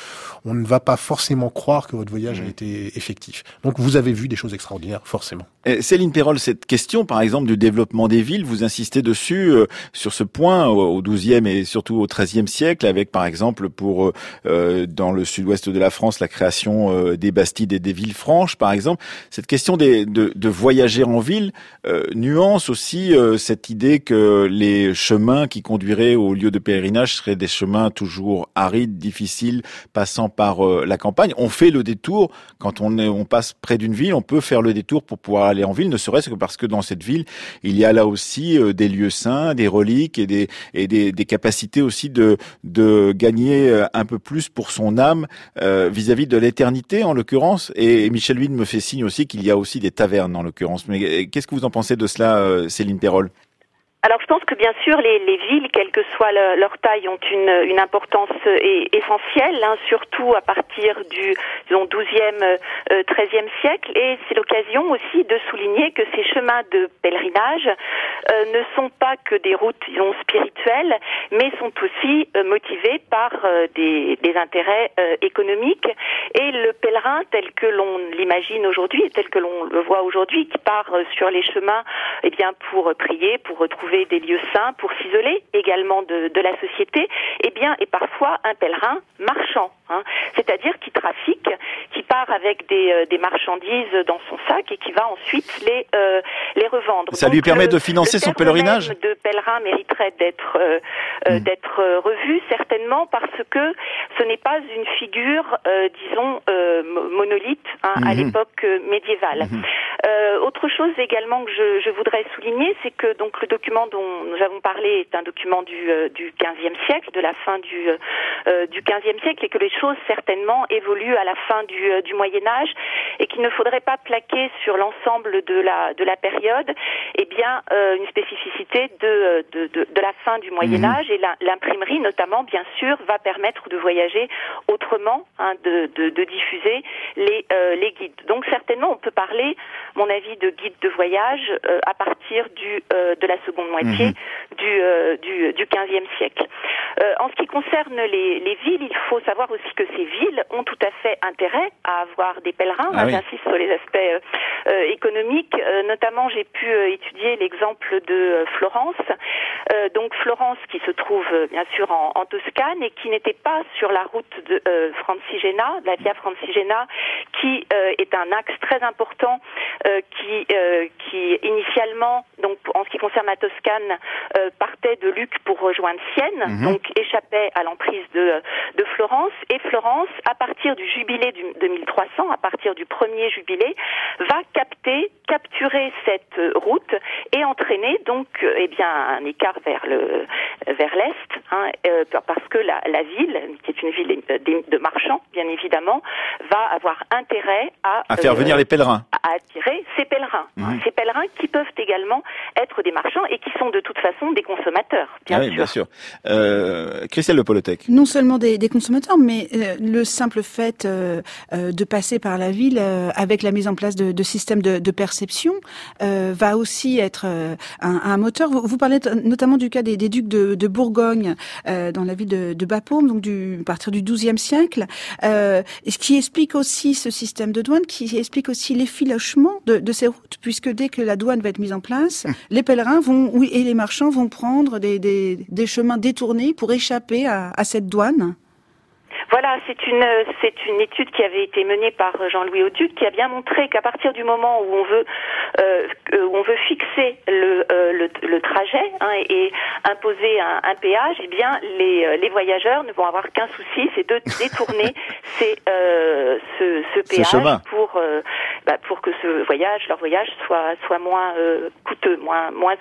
on ne va pas forcément croire que votre voyage mmh. a été effectif. Donc vous avez vu des choses extraordinaires, forcément. Et Céline Perrol, cette question, par exemple, du développement des villes, vous insistez dessus, euh, sur ce point, au douzième et surtout au treizième siècle, avec, par exemple, pour euh, dans le sud-ouest de la France, la création euh, des bastides et des villes franches, par exemple. Cette question des, de, de voyager en ville euh, nuance aussi euh, cette idée que les chemins qui conduiraient au lieu de pèlerinage seraient des chemins toujours arides, difficiles, passant par euh, la campagne. On fait le détour, quand on, est, on passe près d'une ville, on peut faire le détour pour pouvoir aller en ville, ne serait-ce que parce que dans cette ville, il y a là aussi euh, des lieux saints, des reliques et des, et des, des capacités aussi de, de gagner euh, un peu plus pour son âme euh, vis-à-vis de l'éternité, en l'occurrence. Et, et Michel Huynh me fait signe aussi qu'il y a aussi des tavernes, en l'occurrence. Mais qu'est-ce que vous en pensez de cela, euh, Céline Perrol ? Alors je pense que bien sûr les, les villes, quelle que soit le, leur taille, ont une, une importance euh, essentielle, hein, surtout à partir du disons, douzième, euh, treizième siècle, et c'est l'occasion aussi de souligner que ces chemins de pèlerinage euh, ne sont pas que des routes disons, spirituelles, mais sont aussi euh, motivés par euh, des, des intérêts euh, économiques, et le pèlerin tel que l'on l'imagine aujourd'hui, tel que l'on le voit aujourd'hui, qui part euh, sur les chemins eh bien, pour prier, pour retrouver des lieux saints, pour s'isoler également de, de la société, eh bien, est parfois un pèlerin marchand, hein, c'est-à-dire qui trafique, qui part avec des, euh, des marchandises dans son sac et qui va ensuite les euh, les revendre. Ça Donc, lui permet le, de financer son pèlerinage. Le terme de pèlerin mériterait d'être euh, euh, mmh. d'être euh, revu certainement parce que ce n'est pas une figure, euh, disons, euh, monolithe hein, mmh. à l'époque euh, médiévale. Mmh. Euh, autre chose également que je, je voudrais souligner, c'est que donc le document dont nous avons parlé est un document du, euh, du quinzième siècle, de la fin du, euh, du quinzième siècle, et que les choses certainement évoluent à la fin du, euh, du Moyen-Âge, et qu'il ne faudrait pas plaquer sur l'ensemble de la, de la période eh bien, euh, une spécificité de, de, de, de la fin du Moyen-Âge, mmh. et la, l'imprimerie notamment, bien sûr, va permettre de voyager autrement, hein, de, de, de diffuser les, euh, les guides. Donc certainement, on peut parler, à mon avis, de guides de voyage euh, à partir du, euh, de la seconde moitié mmh. du, euh, du, du quinzième siècle. Euh, en ce qui concerne les, les villes, il faut savoir aussi que ces villes ont tout à fait intérêt à avoir des pèlerins. Ah, oui. J'insiste sur les aspects euh, euh, économiques. Euh, notamment, j'ai pu euh, étudier l'exemple de euh, Florence. Euh, donc Florence qui se trouve euh, bien sûr en, en Toscane et qui n'était pas sur la route de euh, Francigena, la Via Francigena, qui euh, est un axe très important euh, qui, euh, qui initialement, donc en ce qui concerne la Toscane, euh, partait de Lucques pour rejoindre Sienne, mmh. donc échappait à l'emprise de, de Florence. Et Florence, à partir du jubilé du, de mille trois cents, à partir du premier jubilé, va capter, capturer cette route et entraîner donc eh bien un écart vers le vers l'est, hein, euh, parce que la, la ville, qui est une ville de, de marchands, bien évidemment, va avoir intérêt à à faire euh, venir les pèlerins, à attirer ces pèlerins, mmh. hein, ces pèlerins qui peuvent également être des marchands et qui sont de toute façon des consommateurs, bien ah sûr. Oui, bien sûr. Euh, Christelle Le Polotec. Non seulement des, des consommateurs, mais euh, le simple fait euh, euh, de passer par la ville euh, avec la mise en place de, de systèmes de, de perception euh, va aussi être euh, un, un moteur. Vous, vous parlez t- notamment du cas des, des ducs de, de Bourgogne euh, dans la ville de, de Bapaume, donc du, à partir du douzième siècle, euh, ce qui explique aussi ce système de douane, qui explique aussi l'effilochement de, de ces routes, puisque dès que la douane va être mise en place, mmh. les pèlerins vont, oui, et les marchands vont prendre des, des, des chemins détournés pour échapper à, à cette douane. Voilà, c'est une c'est une étude qui avait été menée par Jean-Louis Auduc, qui a bien montré qu'à partir du moment où on veut euh, où on veut fixer le euh, le, le trajet hein, et, et imposer un, un péage, eh bien les les voyageurs ne vont avoir qu'un souci, c'est de détourner ces euh, ce, ce péage ce pour euh, bah, pour que ce voyage leur voyage soit soit moins euh, coûteux, moins moins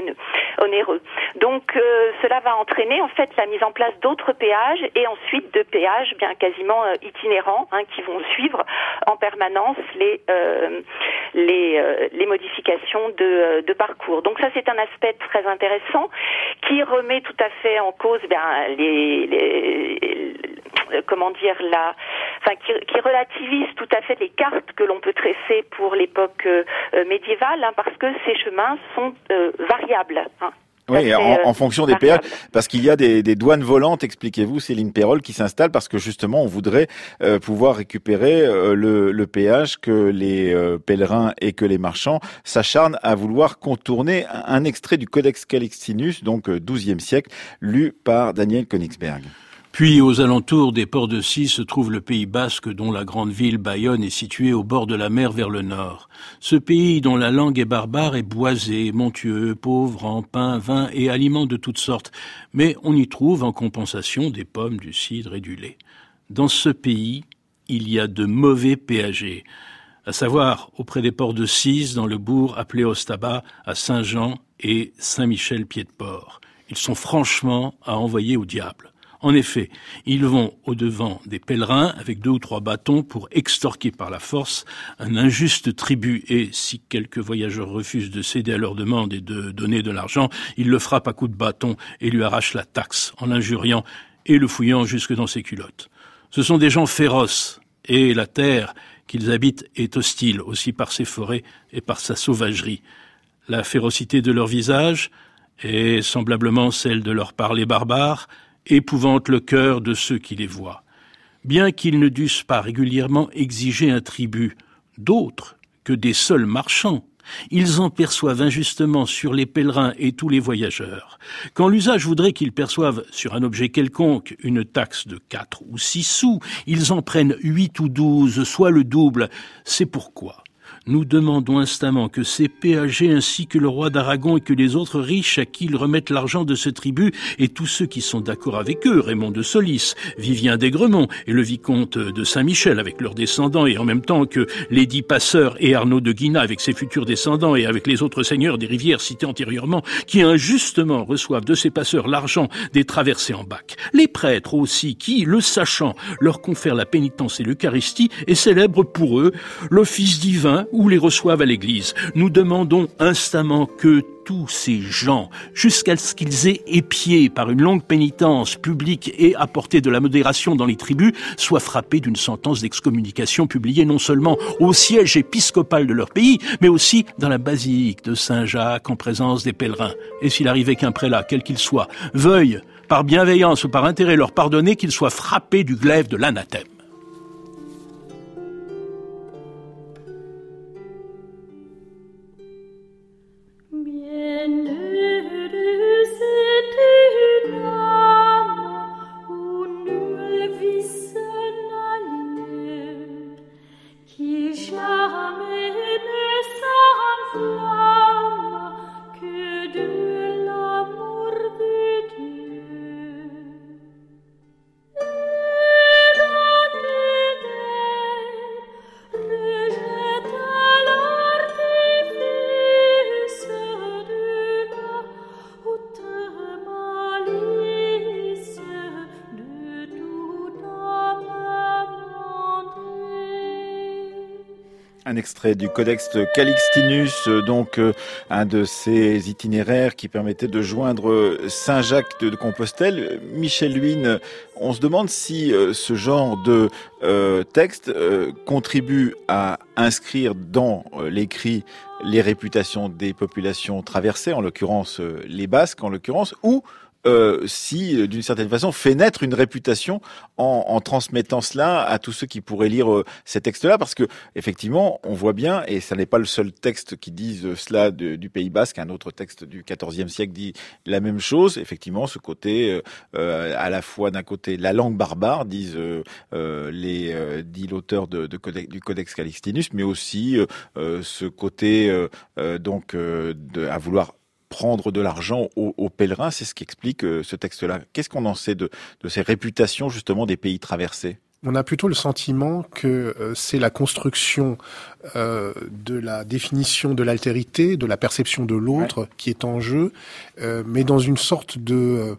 onéreux. Donc euh, cela va entraîner en fait la mise en place d'autres péages et ensuite de péages bien quasiment euh, itinérants hein, qui vont suivre en permanence les euh, les euh, les modifications de de parcours. Donc ça c'est un aspect très intéressant qui remet tout à fait en cause bien les, les, les comment dire la enfin qui, qui relativise tout à fait les cartes que l'on peut tresser pour l'époque euh, médiévale hein, parce que ces chemins sont euh, variables hein. Oui, en, en fonction des péages, parce qu'il y a des, des douanes volantes, expliquez-vous, Céline Perrol, qui s'installent parce que justement, on voudrait euh, pouvoir récupérer euh, le, le péage que les euh, pèlerins et que les marchands s'acharnent à vouloir contourner. Un extrait du Codex Calixtinus, donc douzième siècle, lu par Daniel Königsberg. Puis, aux alentours des ports de Scie se trouve le Pays basque, dont la grande ville Bayonne est située au bord de la mer vers le nord. Ce pays, dont la langue est barbare, est boisé, montueux, pauvre en pain, vin et aliments de toutes sortes. Mais on y trouve, en compensation, des pommes, du cidre et du lait. Dans ce pays, il y a de mauvais péagers, à savoir auprès des ports de Cise, dans le bourg appelé Ostaba, à Saint-Jean et Saint-Michel-Pied-de-Port. Ils sont franchement à envoyer au diable. En effet, ils vont au-devant des pèlerins avec deux ou trois bâtons pour extorquer par la force un injuste tribut et, si quelques voyageurs refusent de céder à leur demande et de donner de l'argent, ils le frappent à coups de bâton et lui arrachent la taxe en l'injuriant et le fouillant jusque dans ses culottes. Ce sont des gens féroces et la terre qu'ils habitent est hostile aussi par ses forêts et par sa sauvagerie. La férocité de leur visage est semblablement celle de leur parler barbare, épouvante le cœur de ceux qui les voient. Bien qu'ils ne dussent pas régulièrement exiger un tribut d'autres que des seuls marchands, ils en perçoivent injustement sur les pèlerins et tous les voyageurs. Quand l'usage voudrait qu'ils perçoivent sur un objet quelconque une taxe de quatre ou six sous, ils en prennent huit ou douze, soit le double. C'est pourquoi nous demandons instamment que ces péagers ainsi que le roi d'Aragon et que les autres riches à qui ils remettent l'argent de ce tribut et tous ceux qui sont d'accord avec eux, Raymond de Solis, Vivien d'Aigremont et le vicomte de Saint-Michel avec leurs descendants et en même temps que les dix passeurs et Arnaud de Guinat avec ses futurs descendants et avec les autres seigneurs des rivières cités antérieurement qui injustement reçoivent de ces passeurs l'argent des traversées en bac. Les prêtres aussi qui, le sachant, leur confèrent la pénitence et l'Eucharistie et célèbrent pour eux l'office divin ou les reçoivent à l'église. Nous demandons instamment que tous ces gens, jusqu'à ce qu'ils aient épié par une longue pénitence publique et apporté de la modération dans les tribus, soient frappés d'une sentence d'excommunication publiée non seulement au siège épiscopal de leur pays, mais aussi dans la basilique de Saint-Jacques en présence des pèlerins. Et s'il arrivait qu'un prélat, quel qu'il soit, veuille, par bienveillance ou par intérêt, leur pardonner, qu'ils soient frappés du glaive de l'anathème. Un extrait du Codex Calixtinus, donc un de ces itinéraires qui permettait de joindre Saint-Jacques de Compostelle. Michel Luynes, on se demande si ce genre de euh, texte euh, contribue à inscrire dans l'écrit les réputations des populations traversées, en l'occurrence les Basques, en l'occurrence, ou Euh, si, d'une certaine façon, fait naître une réputation en, en transmettant cela à tous ceux qui pourraient lire euh, ces textes-là, parce que effectivement, on voit bien, et ça n'est pas le seul texte qui dise cela de, du Pays Basque, un autre texte du quatorzième siècle dit la même chose, effectivement, ce côté, euh, à la fois d'un côté la langue barbare, disent euh, euh, les euh, dit l'auteur de, de codex, du Codex Calixtinus, mais aussi euh, ce côté euh, euh, donc euh, de, à vouloir prendre de l'argent aux, aux pèlerins, c'est ce qui explique euh, ce texte-là. Qu'est-ce qu'on en sait de, de ces réputations justement des pays traversés ? On a plutôt le sentiment que euh, c'est la construction euh, de la définition de l'altérité, de la perception de l'autre ouais. qui est en jeu, euh, mais dans une sorte de... Euh,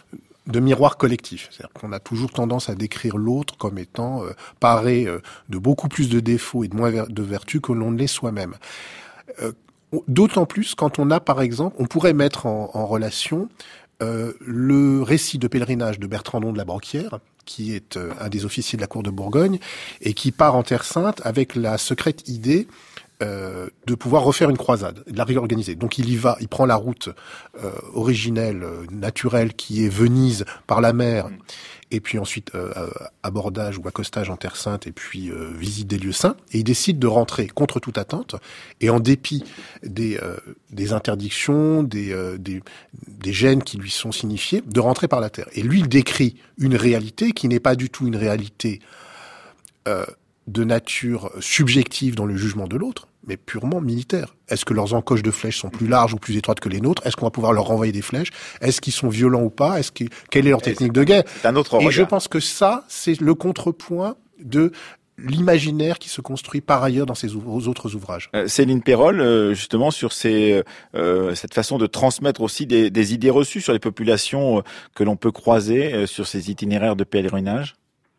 de miroir collectif. C'est-à-dire qu'on a toujours tendance à décrire l'autre comme étant euh, paré euh, de beaucoup plus de défauts et de moins ver- de vertus que l'on ne l'est soi-même. Euh, D'autant plus quand on a, par exemple, on pourrait mettre en, en relation euh, le récit de pèlerinage de Bertrandon de la Banquière, qui est euh, un des officiers de la cour de Bourgogne, et qui part en Terre Sainte avec la secrète idée euh, de pouvoir refaire une croisade, de la réorganiser. Donc il y va, il prend la route euh, originelle, euh, naturelle, qui est Venise par la mer, et puis ensuite euh, abordage ou accostage en Terre Sainte, et puis euh, visite des lieux saints. Et il décide de rentrer contre toute attente, et en dépit des, euh, des interdictions, des, euh, des, des gênes qui lui sont signifiées, de rentrer par la terre. Et lui, il décrit une réalité qui n'est pas du tout une réalité euh, de nature subjective dans le jugement de l'autre, mais purement militaire. Est-ce que leurs encoches de flèches sont plus larges ou plus étroites que les nôtres? Est-ce qu'on va pouvoir leur renvoyer des flèches? Est-ce qu'ils sont violents ou pas? Est-ce que, quelle est leur technique de guerre? C'est un autre Et regard. je pense que ça, c'est le contrepoint de l'imaginaire qui se construit par ailleurs dans ces ou- autres ouvrages. Euh, Céline Perrol, euh, justement, sur ces, euh, cette façon de transmettre aussi des, des idées reçues sur les populations euh, que l'on peut croiser euh, sur ces itinéraires de pèlerinage.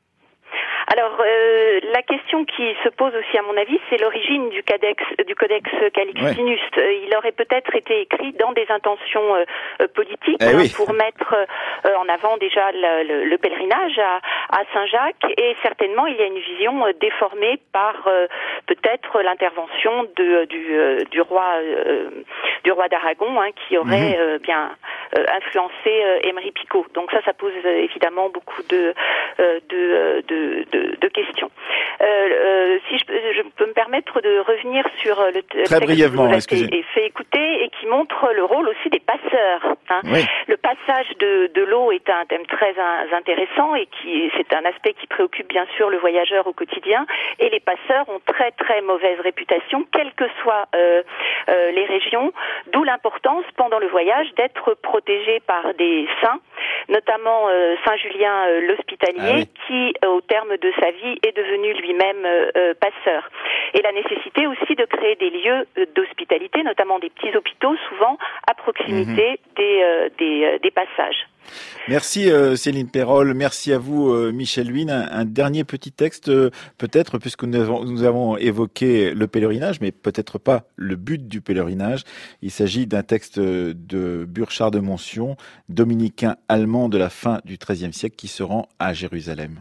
Alors, euh, la question qui se pose aussi, à mon avis, c'est l'origine du codex, du codex Calixtinus. Ouais. Il aurait peut-être été écrit dans des intentions euh, politiques, eh hein, oui. pour mettre euh, en avant déjà le, le, le pèlerinage à, à Saint-Jacques, et certainement il y a une vision euh, déformée par euh, peut-être l'intervention de, du, euh, du roi euh, du roi d'Aragon, hein, qui aurait mmh. euh, bien euh, influencé euh, Aymeri Picot. Donc ça, ça pose euh, évidemment beaucoup de euh, de, de, de De, de questions. Euh, euh, si je, je peux me permettre de revenir sur le t- Très texte brièvement, que vous avez fait écouter et qui montre le rôle aussi des passeurs. Hein. Oui. Le passage de, de l'eau est un thème très in, intéressant et qui c'est un aspect qui préoccupe bien sûr le voyageur au quotidien. Et les passeurs ont très très mauvaise réputation, quelles que soient euh, euh, les régions. D'où l'importance pendant le voyage d'être protégé par des saints, notamment euh, Saint Julien euh, l'Hospitalier, ah oui. qui euh, au terme de sa vie est devenu lui-même euh, passeur. Et la nécessité aussi de créer des lieux d'hospitalité, notamment des petits hôpitaux, souvent à proximité mmh. des, euh, des, euh, des passages. Merci euh, Céline Perrol, merci à vous euh, Michel Huynh. Un, un dernier petit texte euh, peut-être, puisque nous avons, nous avons évoqué le pèlerinage, mais peut-être pas le but du pèlerinage. Il s'agit d'un texte de Burchard de Montsion, dominicain allemand de la fin du treizième siècle, qui se rend à Jérusalem.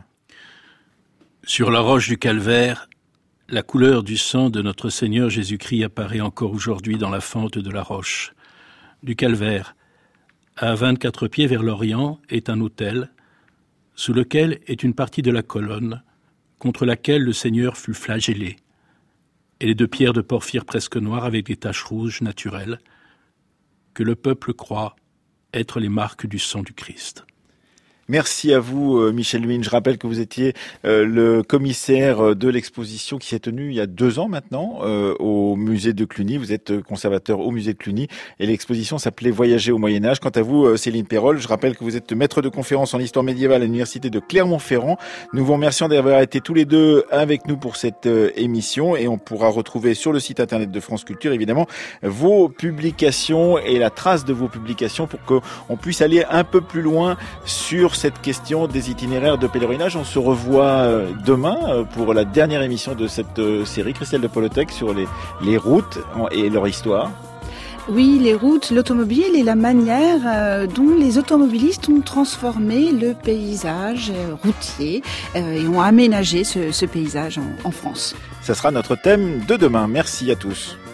Sur la roche du Calvaire, la couleur du sang de notre Seigneur Jésus-Christ apparaît encore aujourd'hui dans la fente de la roche. Du Calvaire, à vingt-quatre pieds vers l'Orient, est un autel, sous lequel est une partie de la colonne, contre laquelle le Seigneur fut flagellé, et les deux pierres de porphyre presque noires avec des taches rouges naturelles, que le peuple croit être les marques du sang du Christ. Merci à vous, Michel Huynh. Je rappelle que vous étiez euh, le commissaire de l'exposition qui s'est tenue il y a deux ans maintenant euh, au musée de Cluny. Vous êtes conservateur au musée de Cluny et l'exposition s'appelait Voyager au Moyen-Âge. Quant à vous, Céline Perrol, je rappelle que vous êtes maître de conférence en histoire médiévale à l'université de Clermont-Ferrand. Nous vous remercions d'avoir été tous les deux avec nous pour cette euh, émission et on pourra retrouver sur le site internet de France Culture évidemment vos publications et la trace de vos publications pour qu'on puisse aller un peu plus loin sur cette question des itinéraires de pèlerinage. On se revoit demain pour la dernière émission de cette série, Christelle de Polotech, sur les, les routes et leur histoire. Oui, les routes, l'automobile et la manière euh, dont les automobilistes ont transformé le paysage euh, routier euh, et ont aménagé ce, ce paysage en, en France. Ça sera notre thème de demain. Merci à tous.